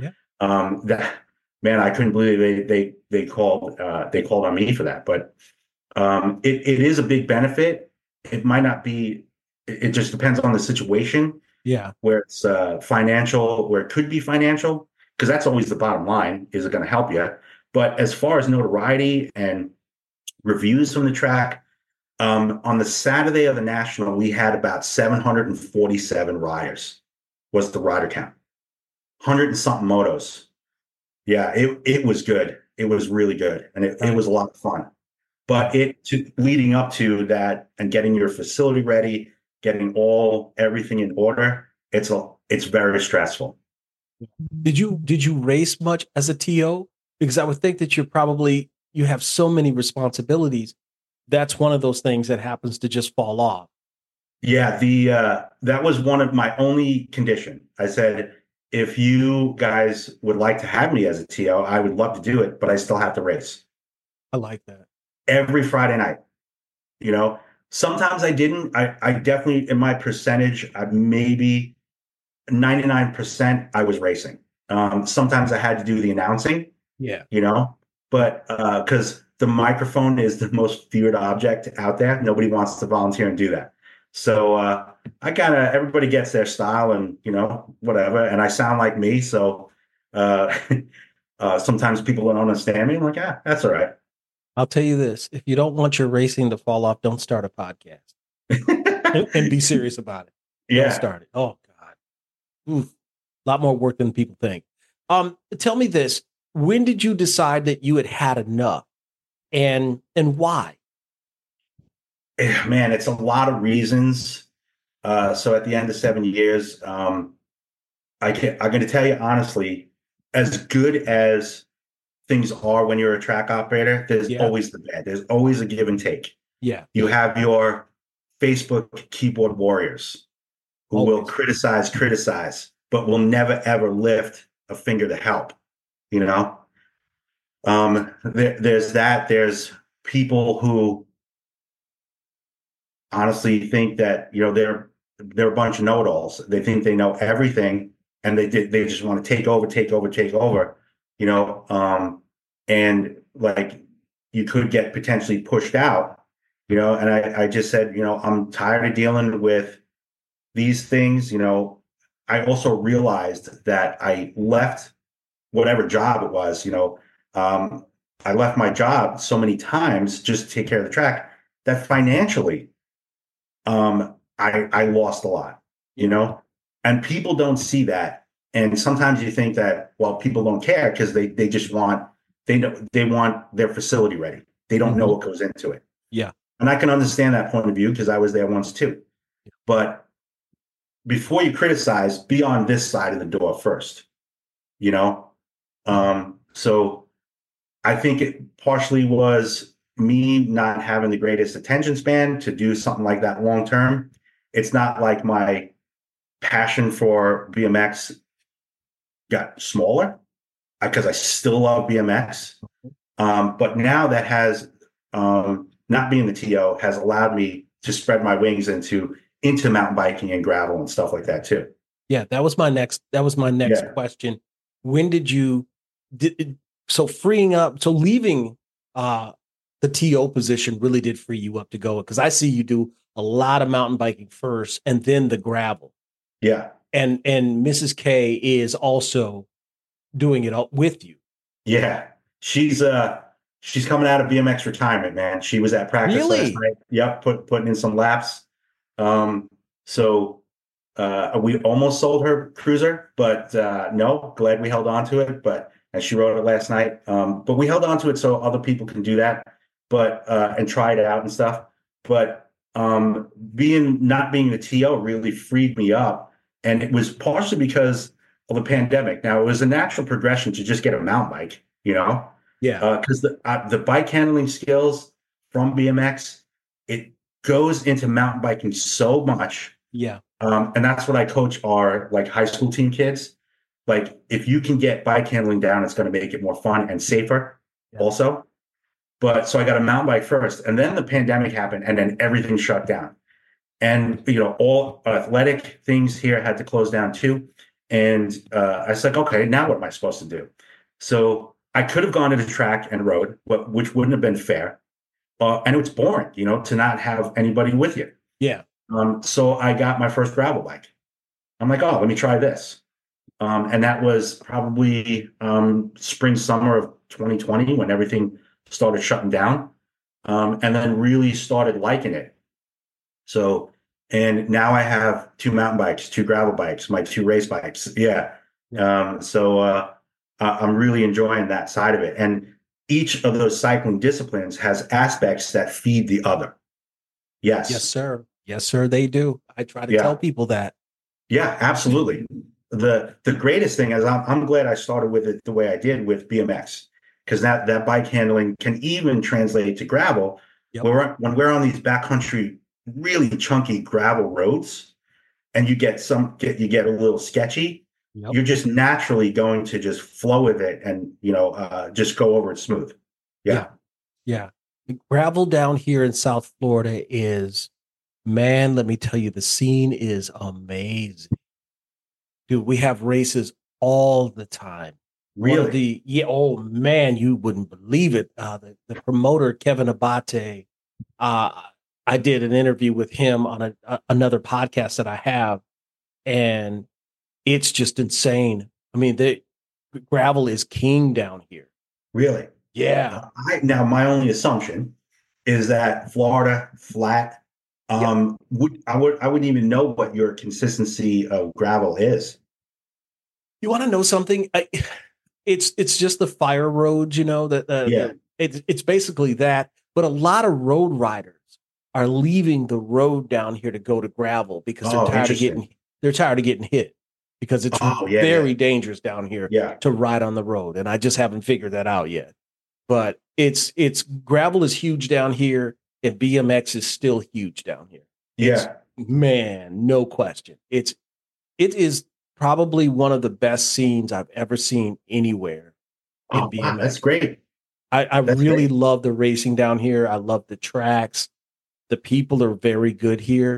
I couldn't believe they called on me for that. But it is a big benefit. It might not be. It just depends on the situation. Yeah. Where it's financial, where it could be financial, because that's always the bottom line. Is it going to help you? But as far as notoriety and reviews from the track, on the Saturday of the national, we had about 747 riders. Was the rider count? 100 and something motos. Yeah, it was good. It was really good, and it was a lot of fun. But leading up to that and getting your facility ready, getting everything in order, it's very stressful. Did you race much as a TO? Because I would think that you have so many responsibilities. That's one of those things that happens to just fall off. Yeah, that was one of my only condition. I said, if you guys would like to have me as a TO, I would love to do it, but I still have to race. I like that. Every Friday night. Sometimes I didn't. I definitely, in my percentage, maybe 99% I was racing. Sometimes I had to do the announcing. Yeah. But because the microphone is the most feared object out there. Nobody wants to volunteer and do that. So everybody gets their style and, whatever. And I sound like me. So sometimes people don't understand me. I'm like, that's all right. I'll tell you this. If you don't want your racing to fall off, don't start a podcast and be serious about it. Yeah. Don't start it. Oh, God. Oof. A lot more work than people think. Tell me this. When did you decide that you had enough, and why? Man, it's a lot of reasons. So at the end of 7 years, I'm going to tell you honestly, as good as things are when you're a track operator, there's always the bad. There's always a give and take. Yeah. You have your Facebook keyboard warriors who will criticize, but will never, ever lift a finger to help. There's that. There's people who honestly think that, they're a bunch of know-it-alls. They think they know everything, and they just want to take over. And like you could get potentially pushed out, and I just said, I'm tired of dealing with these things. I also realized that I left whatever job it was, I left my job so many times just to take care of the track that financially, I lost a lot, and people don't see that. And sometimes you think that, well, people don't care because they just want, they want their facility ready. They don't know what goes into it. Yeah. And I can understand that point of view because I was there once too. But before you criticize, be on this side of the door first, So I think it partially was me not having the greatest attention span to do something like that long term. It's not like my passion for BMX got smaller because I still love BMX. But now that has, not being the TO has allowed me to spread my wings into mountain biking and gravel and stuff like that too. Yeah, that was my next question. When did you leaving the TO position really did free you up to go, because I see you do a lot of mountain biking first and then the gravel. Yeah. And Mrs. K is also doing it all with you. Yeah. She's coming out of BMX retirement, man. She was at practice last night. Yep, putting in some laps. So we almost sold her cruiser, but no, glad we held on to it. But as she rode it last night, but we held on to it so other people can do that, but and try it out and stuff. But not being the TO really freed me up, and it was partially because of the pandemic. Now it was a natural progression to just get a mountain bike, Yeah. Because the bike handling skills from BMX, it goes into mountain biking so much. Yeah. And that's what I coach our like high school team kids. Like if you can get bike handling down, it's going to make it more fun and safer also. But so I got a mountain bike first, and then the pandemic happened, and then everything shut down. And, all athletic things here had to close down too. And I was like, okay, now what am I supposed to do? So I could have gone to the track and rode, which wouldn't have been fair. And it's boring, to not have anybody with you. Yeah. So I got my first gravel bike. I'm like, oh, let me try this. And that was probably spring, summer of 2020 when everything started shutting down, and then really started liking it. So, and now I have 2 mountain bikes, 2 gravel bikes, my 2 race bikes. Yeah. So I'm really enjoying that side of it. And each of those cycling disciplines has aspects that feed the other. Yes. Yes, sir. Yes, sir. They do. I try to tell people that. Yeah, absolutely. The greatest thing is I'm glad I started with it the way I did with BMX, because that bike handling can even translate to gravel. Yep. When we're on these backcountry, really chunky gravel roads, and you get a little sketchy, you're just naturally going to just flow with it and just go over it smooth. Yeah. Gravel down here in South Florida is, man, let me tell you, the scene is amazing. Dude, we have races all the time. One of Really? oh man, you wouldn't believe it. The promoter, Kevin Abate, uh, I did an interview with him on another podcast that I have, and it's just insane. I mean, the gravel is king down here. Really? Yeah. Now, my only assumption is that Florida flat. Yep. I wouldn't even know what your consistency of gravel is. You want to know something? It's just the fire roads, that Yeah. it's basically that. But a lot of road riders are leaving the road down here to go to gravel because Oh, interesting. they're tired of getting hit because it's Oh, yeah, very yeah, dangerous down here yeah. to ride on the road, and I just haven't figured that out yet. But it's gravel is huge down here, and BMX is still huge down here. It's, Yeah. man, no question. It is probably one of the best scenes I've ever seen anywhere in Oh, wow, BMX. that's great. I That's really great. love the racing down here. I love the tracks. The people are very good here.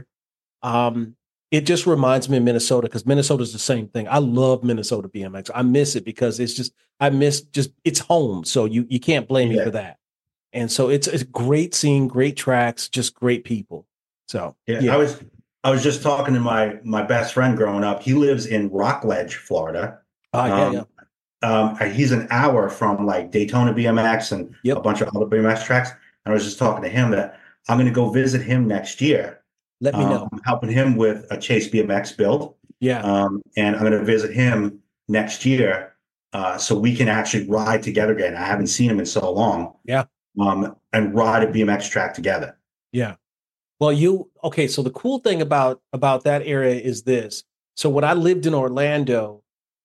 It just reminds me of Minnesota because Minnesota is the same thing. I love Minnesota BMX. I miss it because I miss just it's home. So you can't blame me Yeah. for that. And so it's a great scene, great tracks, just great people. So Yeah. yeah. I was just talking to my best friend growing up. He lives in Rockledge, Florida. Yeah. He's an hour from like Daytona BMX and a Yep. bunch of other BMX tracks. And I was just talking to him that I'm going to go visit him next year. Let me know. I'm helping him with a Chase BMX build. Yeah. And I'm going to visit him next year so we can actually ride together again. I haven't seen him in so long. Yeah. And ride a BMX track together. Yeah. Well, okay. So the cool thing about that area is this. So when I lived in Orlando,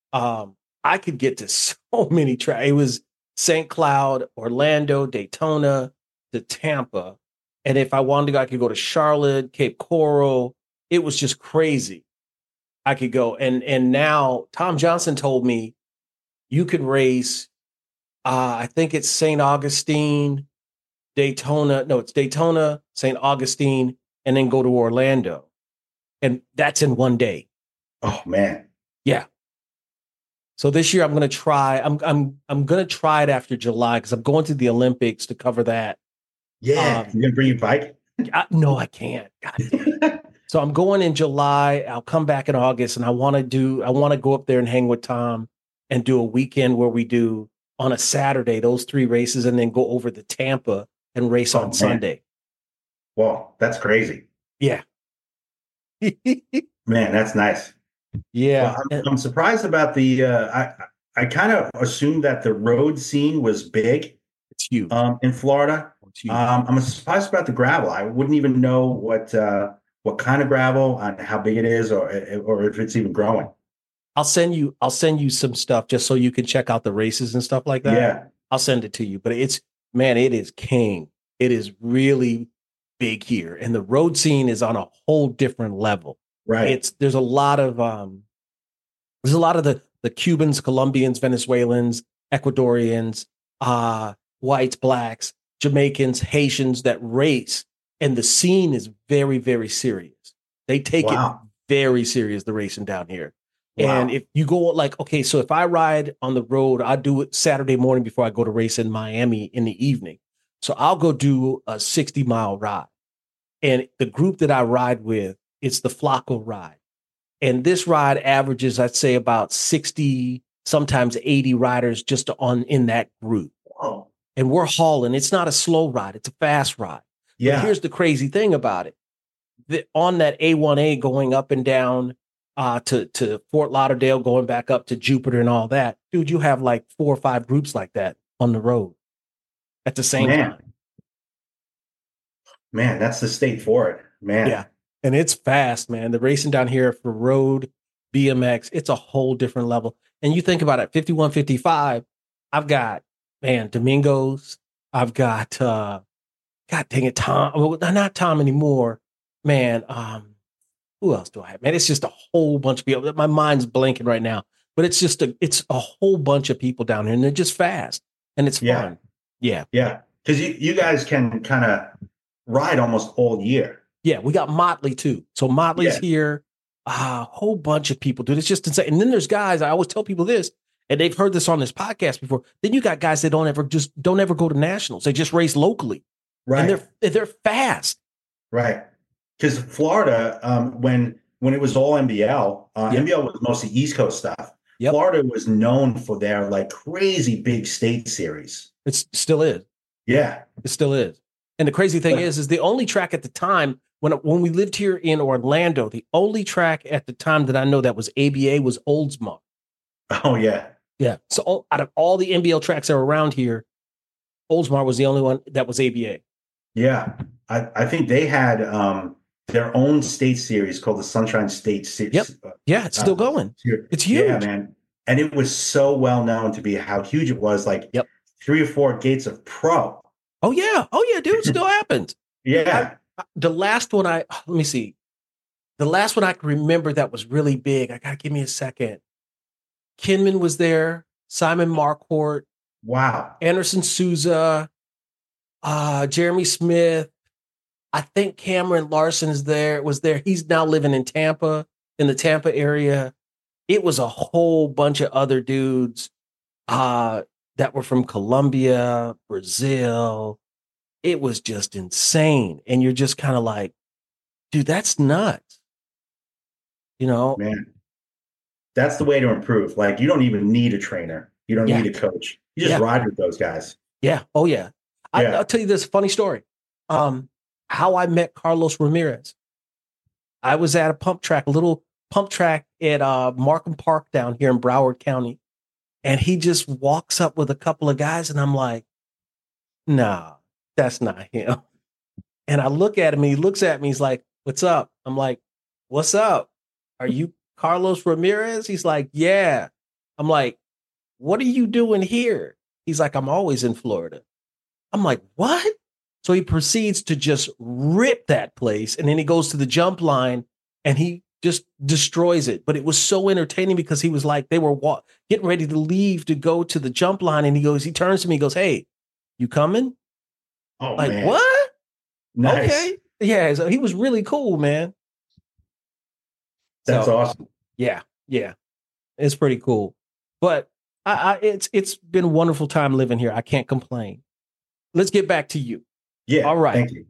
I could get to so many tracks. It was St. Cloud, Orlando, Daytona, to Tampa. And if I wanted to go, I could go to Charlotte, Cape Coral. It was just crazy. I could go. And now Tom Johnson told me you could race, I think it's St. Augustine, Daytona. No, it's Daytona, St. Augustine, and then go to Orlando. And that's in one day. Oh man. Yeah. So this year I'm going to try. I'm going to try it after July because I'm going to the Olympics to cover that. Yeah. You gonna bring your bike? No, I can't. So I'm going in July. I'll come back in August, and I want to go up there and hang with Tom and do a weekend where we do on a Saturday those 3 races, and then go over to Tampa and race on Sunday. Whoa, that's crazy. Yeah. Man, that's nice. Yeah. Well, I'm surprised about the. I kind of assumed that the road scene was big. It's huge. In Florida. It's huge. I'm surprised about the gravel. I wouldn't even know what kind of gravel and how big it is, or if it's even growing. I'll send you some stuff just so you can check out the races and stuff like that. Yeah. I'll send it to you. But it is king. It is really big here. And the road scene is on a whole different level. Right. There's a lot of the Cubans, Colombians, Venezuelans, Ecuadorians, whites, blacks, Jamaicans, Haitians that race. And the scene is very, very serious. They take it very serious, the racing down here. Wow. And if you go so if I ride on the road, I do it Saturday morning before I go to race in Miami in the evening. So I'll go do a 60-mile ride. And the group that I ride with, it's the Flacco ride. And this ride averages, I'd say, about 60, sometimes 80 riders just in that group. Oh. And we're hauling. It's not a slow ride. It's a fast ride. Yeah. But here's the crazy thing about it. On that A1A going up and down to Fort Lauderdale, going back up to Jupiter and all that, dude, you have like 4 or 5 groups like that on the road at the same time. Man, that's the state for it, man. Yeah. And it's fast, man. The racing down here for road BMX, it's a whole different level. And you think about it, 5155, I've got, man, Domingos. I've got, God dang it, Tom. Well, not Tom anymore. Man, who else do I have? Man, it's just a whole bunch of people. My mind's blanking right now. But it's a whole bunch of people down here, and they're just fast. And it's fun. Yeah. Yeah. Because you guys can kind of ride almost all year. Yeah, we got Motley too. So Motley's here. A whole bunch of people, dude. It's just insane. And then there's guys, I always tell people this, and they've heard this on this podcast before. Then you got guys that don't ever go to nationals. They just race locally, Right. And they're fast, right? Because Florida, when it was all NBL, Yep. NBL was mostly East Coast stuff. Yep. Florida was known for their like crazy big state series. It still is. Yeah, It still is. And the crazy thing But- is the only track at the time when we lived here in Orlando, the only track at the time that I know that was ABA was Oldsmar. oh yeah, Yeah. So out of all the NBL tracks that were around here, Oldsmar was the only one that was ABA. yeah. I think they had their own state series called the Sunshine State Series. Yep. Yeah, it's still going. It's huge. Yeah, man. And it was so well known to be how huge it was. Like Yep. 3 or 4 gates of pro. Oh yeah, dude, it still happens. Yeah. The last one let me see. The last one I can remember that was really big. I gotta give me a second. Kinman was there, Simon Marquardt, Wow. Anderson Souza, Jeremy Smith. I think Cameron Larson was there. He's now living in Tampa, in the Tampa area. It was a whole bunch of other dudes that were from Colombia, Brazil. It was just insane. And you're just kind of like, dude, that's nuts. You know? Man. That's the way to improve. Like you don't even need a trainer. You don't Yeah. need a coach. You just Yeah. ride with those guys. Yeah. Oh, yeah. Yeah. I'll tell you this funny story. How I met Carlos Ramirez. I was at a little pump track at Markham Park down here in Broward County. And he just walks up with a couple of guys, and I'm like, nah, that's not him. And I look at him, and he looks at me, he's like, what's up? I'm like, what's up? Are you Carlos Ramirez? He's like, yeah. I'm like, what are you doing here? He's like, I'm always in Florida. I'm like, what? So he proceeds to just rip that place. And then he goes to the jump line and he just destroys it. But it was so entertaining because he was like, they were getting ready to leave to go to the jump line. And he turns to me, he goes, hey, you coming? Oh, Like, man. what? Nice. Okay. Yeah. So he was really cool, man. That's So, awesome. Yeah. Yeah. It's pretty cool. But it's been a wonderful time living here. I can't complain. Let's get back to you. Yeah. All right. Thank you.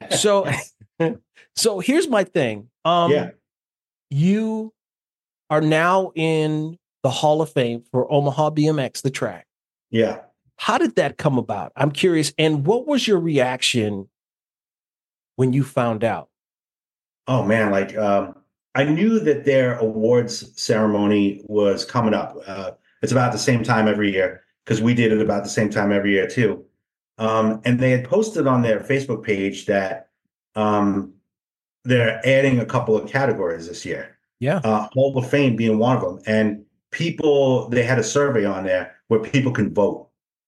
So here's my thing. Yeah. You are now in the Hall of Fame for Omaha BMX, the track. Yeah. How did that come about? I'm curious. And what was your reaction when you found out? Oh man, like I knew that their awards ceremony was coming up. It's about the same time every year because we did it about the same time every year too. And they had posted on their Facebook page that they're adding a couple of categories this year. Yeah. Hall of Fame being one of them. And they had a survey on there where people can vote.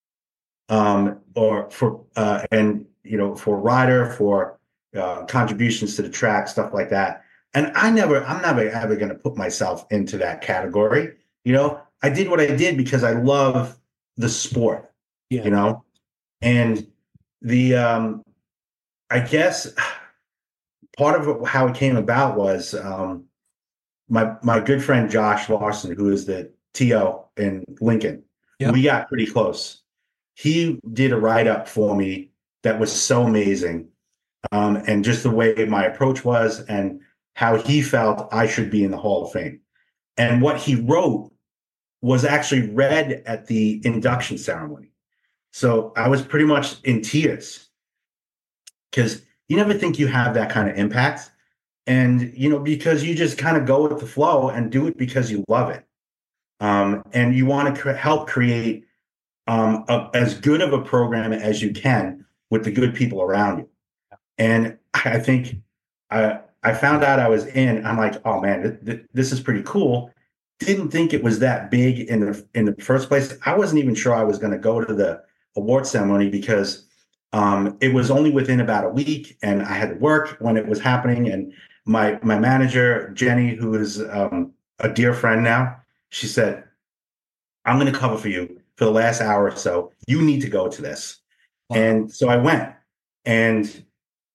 Or for for rider, for contributions to the track, stuff like that. And I'm never ever going to put myself into that category. I did what I did because I love the sport, Yeah. and the, I guess part of how it came about was, my good friend, Josh Larson, who is the TO in Lincoln. Yep. We got pretty close. He did a write-up for me that was so amazing. And just the way my approach was and how he felt I should be in the Hall of Fame. And what he wrote was actually read at the induction ceremony. So I was pretty much in tears because you never think you have that kind of impact. And, because you just kind of go with the flow and do it because you love it. And you want to help create as good of a program as you can with the good people around you. And I think I found out I was in. I'm like, oh man, this is pretty cool. Didn't think it was that big in the first place. I wasn't even sure I was going to go to the award ceremony because it was only within about a week, and I had to work when it was happening. And my manager Jenny, who is a dear friend now, she said, "I'm going to cover for you for the last hour or so. You need to go to this." Wow. And so I went, and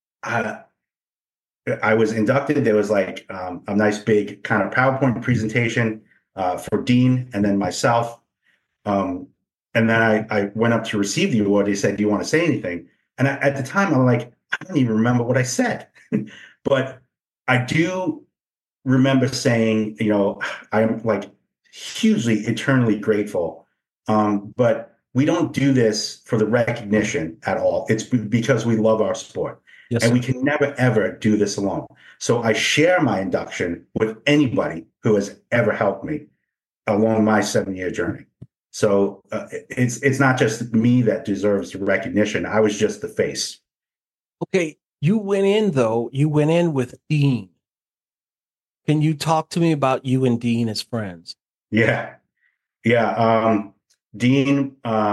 I was inducted. There was like a nice big kind of PowerPoint presentation for Dean and then myself. And then I went up to receive the award. He said, "Do you want to say anything?" And at the time, I'm like, I don't even remember what I said. But I do remember saying, I'm like hugely, eternally grateful. But we don't do this for the recognition at all. It's because we love our sport. Yes, And sir. we can never, ever do this alone. So I share my induction with anybody who has ever helped me along my 7-year journey. So it's not just me that deserves the recognition. I was just the face. Okay, you went in with Dean. Can you talk to me about you and Dean as friends? Yeah. Yeah. Dean,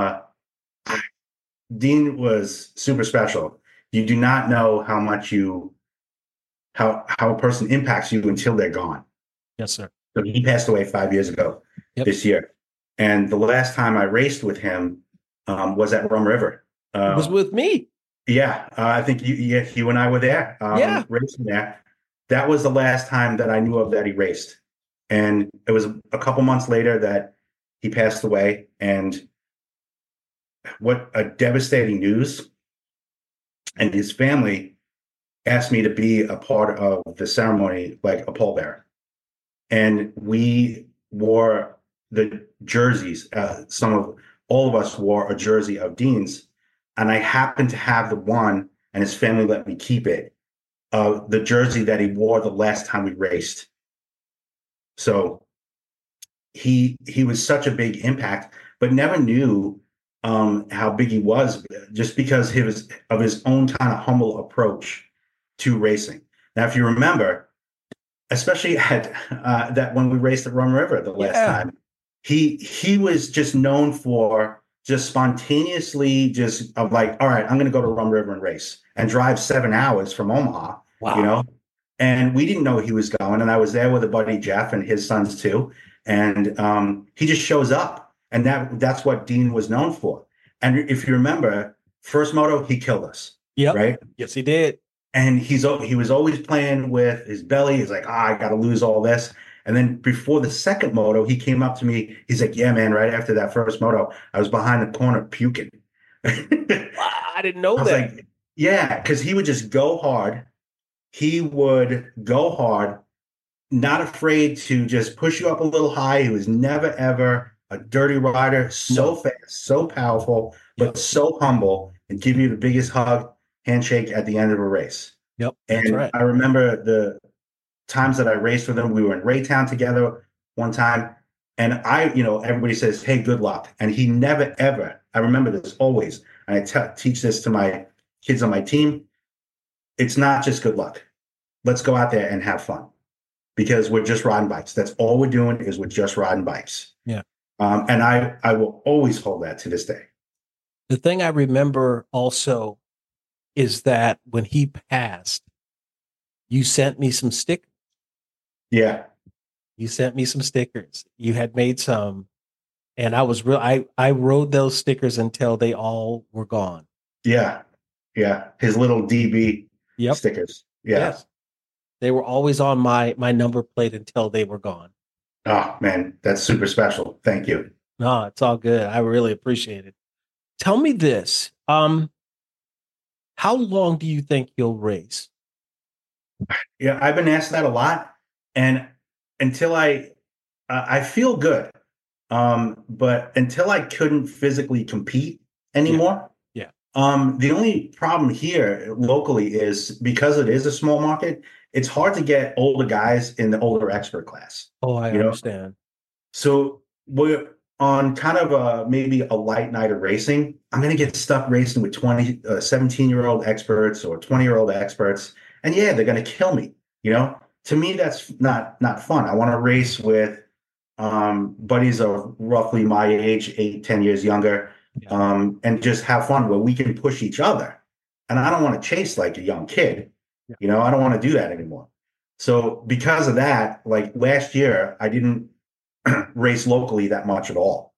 Dean was super special. You do not know how much how a person impacts you until they're gone. Yes, sir. So he passed away 5 years ago this year. And the last time I raced with him was at Rum River. It was with me. Yeah, I think you and I were there racing there. That was the last time that I knew of that he raced. And it was a couple months later that he passed away. And what a devastating news. And his family asked me to be a part of the ceremony like a pallbearer. And we wore the jerseys. All of us wore a jersey of Dean's. And I happened to have the one, and his family let me keep it, the jersey that he wore the last time we raced. So he was such a big impact, but never knew how big he was just because of his own kind of humble approach to racing. Now, if you remember, especially at that when we raced at Rum River the last time, he was just known for just spontaneously of like, all right, I'm going to go to Rum River and race and drive 7 hours from Omaha, and we didn't know he was going. And I was there with a buddy, Jeff, and his sons too. And he just shows up, and that's what Dean was known for. And if you remember, first moto, he killed us. Yep. Right. Yes, he did. And he was always playing with his belly. He's like, I got to lose all this. And then before the second moto, he came up to me. He's like, yeah, man, right after that first moto, I was behind the corner puking. I didn't know that. Like, yeah, because he would just go hard. He would go hard, not afraid to just push you up a little high. He was never, ever a dirty rider, so fast, so powerful, but so humble, and give you the biggest hug, handshake at the end of a race. Yep, that's right. I remember the times that I raced with him. We were in Raytown together one time, and everybody says, "Hey, good luck," and he never ever. I remember this always, and I teach this to my kids on my team. It's not just good luck. Let's go out there and have fun, because we're just riding bikes. That's all we're doing is we're just riding bikes. Yeah. And I will always hold that to this day. The thing I remember also is that when he passed, you sent me some stickers. Yeah. You sent me some stickers. You had made some, and I was I rode those stickers until they all were gone. Yeah. Yeah. His little DB stickers. Yeah. Yes. They were always on my number plate until they were gone. Oh man, that's super special. Thank you. No, it's all good. I really appreciate it. Tell me this. How long do you think you'll race? Yeah, I've been asked that a lot, and until I feel good, but until I couldn't physically compete anymore. Yeah. The only problem here locally is because it is a small market, it's hard to get older guys in the older expert class. Oh, I understand. So we're on kind of maybe a light night of racing. I'm going to get stuck racing with 17-year-old experts or 20-year-old experts. And yeah, they're going to kill me. To me, that's not fun. I want to race with buddies of roughly my age, 8-10 years younger, and just have fun where we can push each other. And I don't want to chase like a young kid. Yeah. I don't want to do that anymore. So because of that, like last year, I didn't race locally that much at all.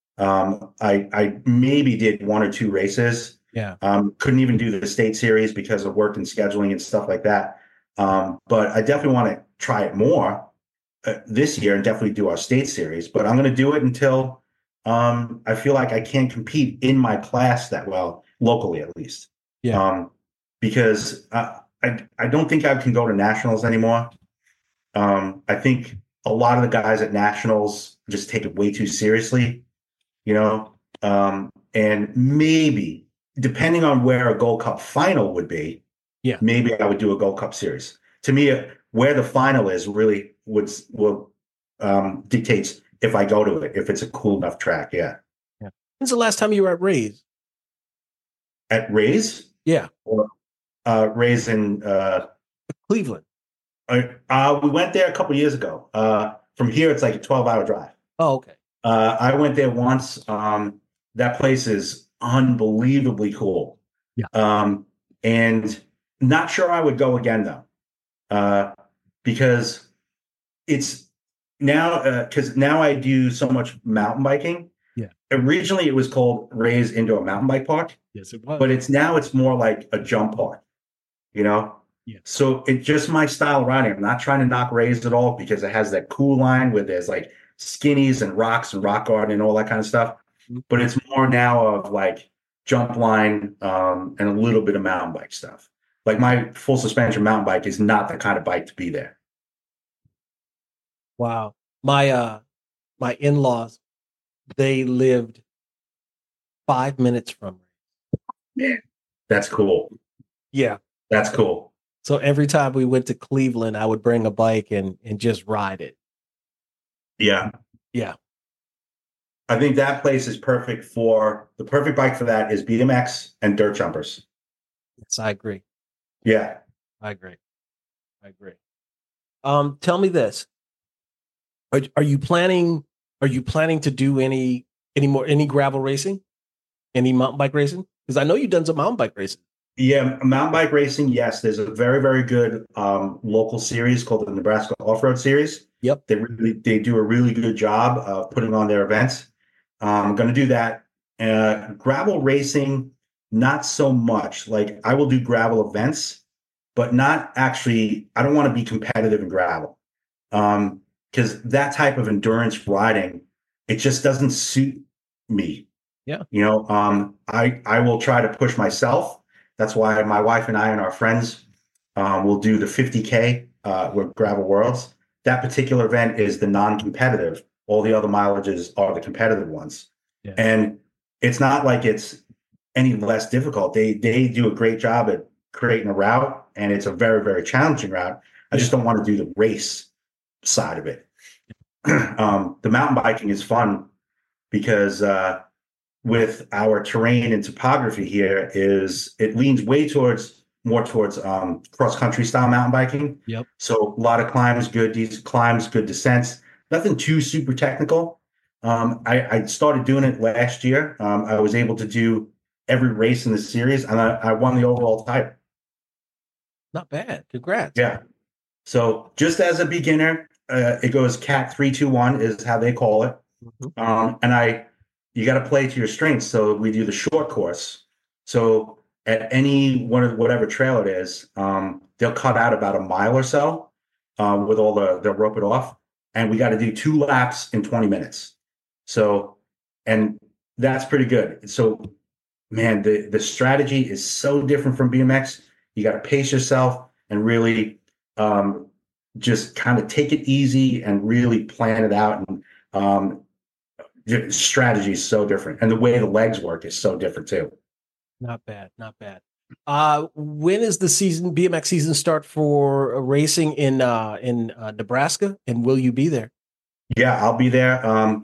I maybe did 1 or 2 races. Yeah. Couldn't even do the state series because of work and scheduling and stuff like that. But I definitely want to try it more this year and definitely do our state series. But I'm going to do it until I feel like I can't compete in my class that well, locally at least. Yeah. Because I don't think I can go to nationals anymore. I think a lot of the guys at nationals just take it way too seriously, you know. And maybe depending on where a Gold Cup final would be, Yeah. maybe I would do a Gold Cup series. To me, where the final is really will dictates if I go to it, if it's a cool enough track. Yeah. Yeah. When's the last time you were at Rays? At Rays? Yeah. Or Rays in Cleveland. we went there a couple years ago. From here, it's like a 12-hour drive. Oh, okay. I went there once. That place is unbelievably cool. Yeah. And not sure I would go again though, because it's now because now I do so much mountain biking. Yeah. Originally, it was called Rays Indoor Mountain Bike Park. Yes, it was. But it's more like a jump park, you know? Yeah. So it's just my style of riding. I'm not trying to knock Rays at all because it has that cool line where there's like skinnies and rocks and rock garden and all that kind of stuff. Mm-hmm. But it's more now of like jump line and a little bit of mountain bike stuff. Like my full suspension mountain bike is not the kind of bike to be there. Wow. My in-laws, they lived 5 minutes from me. Man, that's cool. Yeah. That's cool. So every time we went to Cleveland, I would bring a bike and just ride it. Yeah. Yeah. I think that place is perfect for the perfect bike for that is BMX and dirt jumpers. Yes, I agree. Yeah. I agree. Tell me this. Are you planning to do any gravel racing? Any mountain bike racing? Because I know you've done some mountain bike racing. Yeah, mountain bike racing, yes. There's a very, very good local series called the Nebraska Off-Road Series. Yep. They do a really good job of putting on their events. I'm going to do that. Gravel racing, not so much. Like I will do gravel events, but not actually, I don't want to be competitive in gravel. Because that type of endurance riding, it just doesn't suit me. Yeah. You know, I will try to push myself. That's why my wife and I and our friends will do the 50K with Gravel Worlds. That particular event is the non-competitive. All the other mileages are the competitive ones. Yeah. And it's not like it's any less difficult. They do a great job at creating a route, and it's a very, very challenging route. I just don't want to do the race side of it. The mountain biking is fun because with our terrain and topography here it leans more towards cross-country style mountain biking. Yep. So a lot of climbs, good descents, nothing too super technical. I started doing it last year. I was able to do every race in the series, and I won the overall title. Not bad. Congrats. Yeah. So just as a beginner, it goes CAT 3-2-1 is how they call it. Mm-hmm. And you got to play to your strengths. So we do the short course. So at any whatever trail it is, they'll cut out about a mile or so with all they'll rope it off. And we got to do 2 laps in 20 minutes. So, and that's pretty good. So, man, the strategy is so different from BMX. You got to pace yourself and really just kind of take it easy and really plan it out. And strategy is so different, and the way the legs work is so different too. Not bad. When is the BMX season start for racing in Nebraska, and will you be there? Yeah, I'll be there.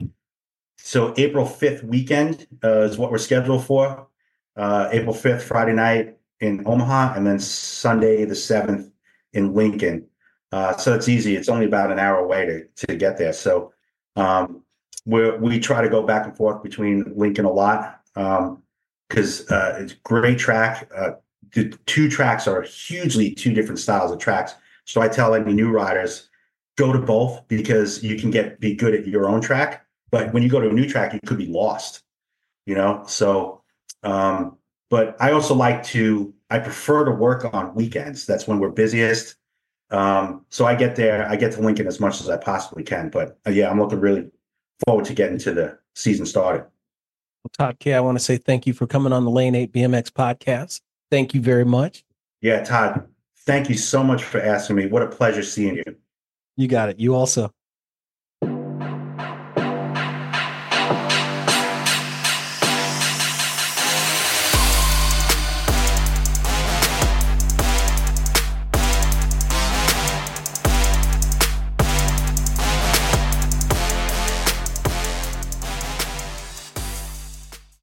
So April 5th weekend is what we're scheduled for. April 5th, Friday night in Omaha, and then Sunday the 7th in Lincoln. So it's easy. It's only about an hour away to get there. So we try to go back and forth between Lincoln a lot because it's a great track. The 2 tracks are hugely 2 different styles of tracks. So I tell any new riders, go to both because you can be good at your own track. But when you go to a new track, you could be lost, you know? So, but I also I prefer to work on weekends. That's when we're busiest. So I get to Lincoln as much as I possibly can. But yeah, I'm looking really forward to getting to season started. Well, Todd K., I want to say thank you for coming on the Lane 8 BMX podcast. Thank you very much. Yeah, Todd, thank you so much for asking me. What a pleasure seeing you. You got it. You also.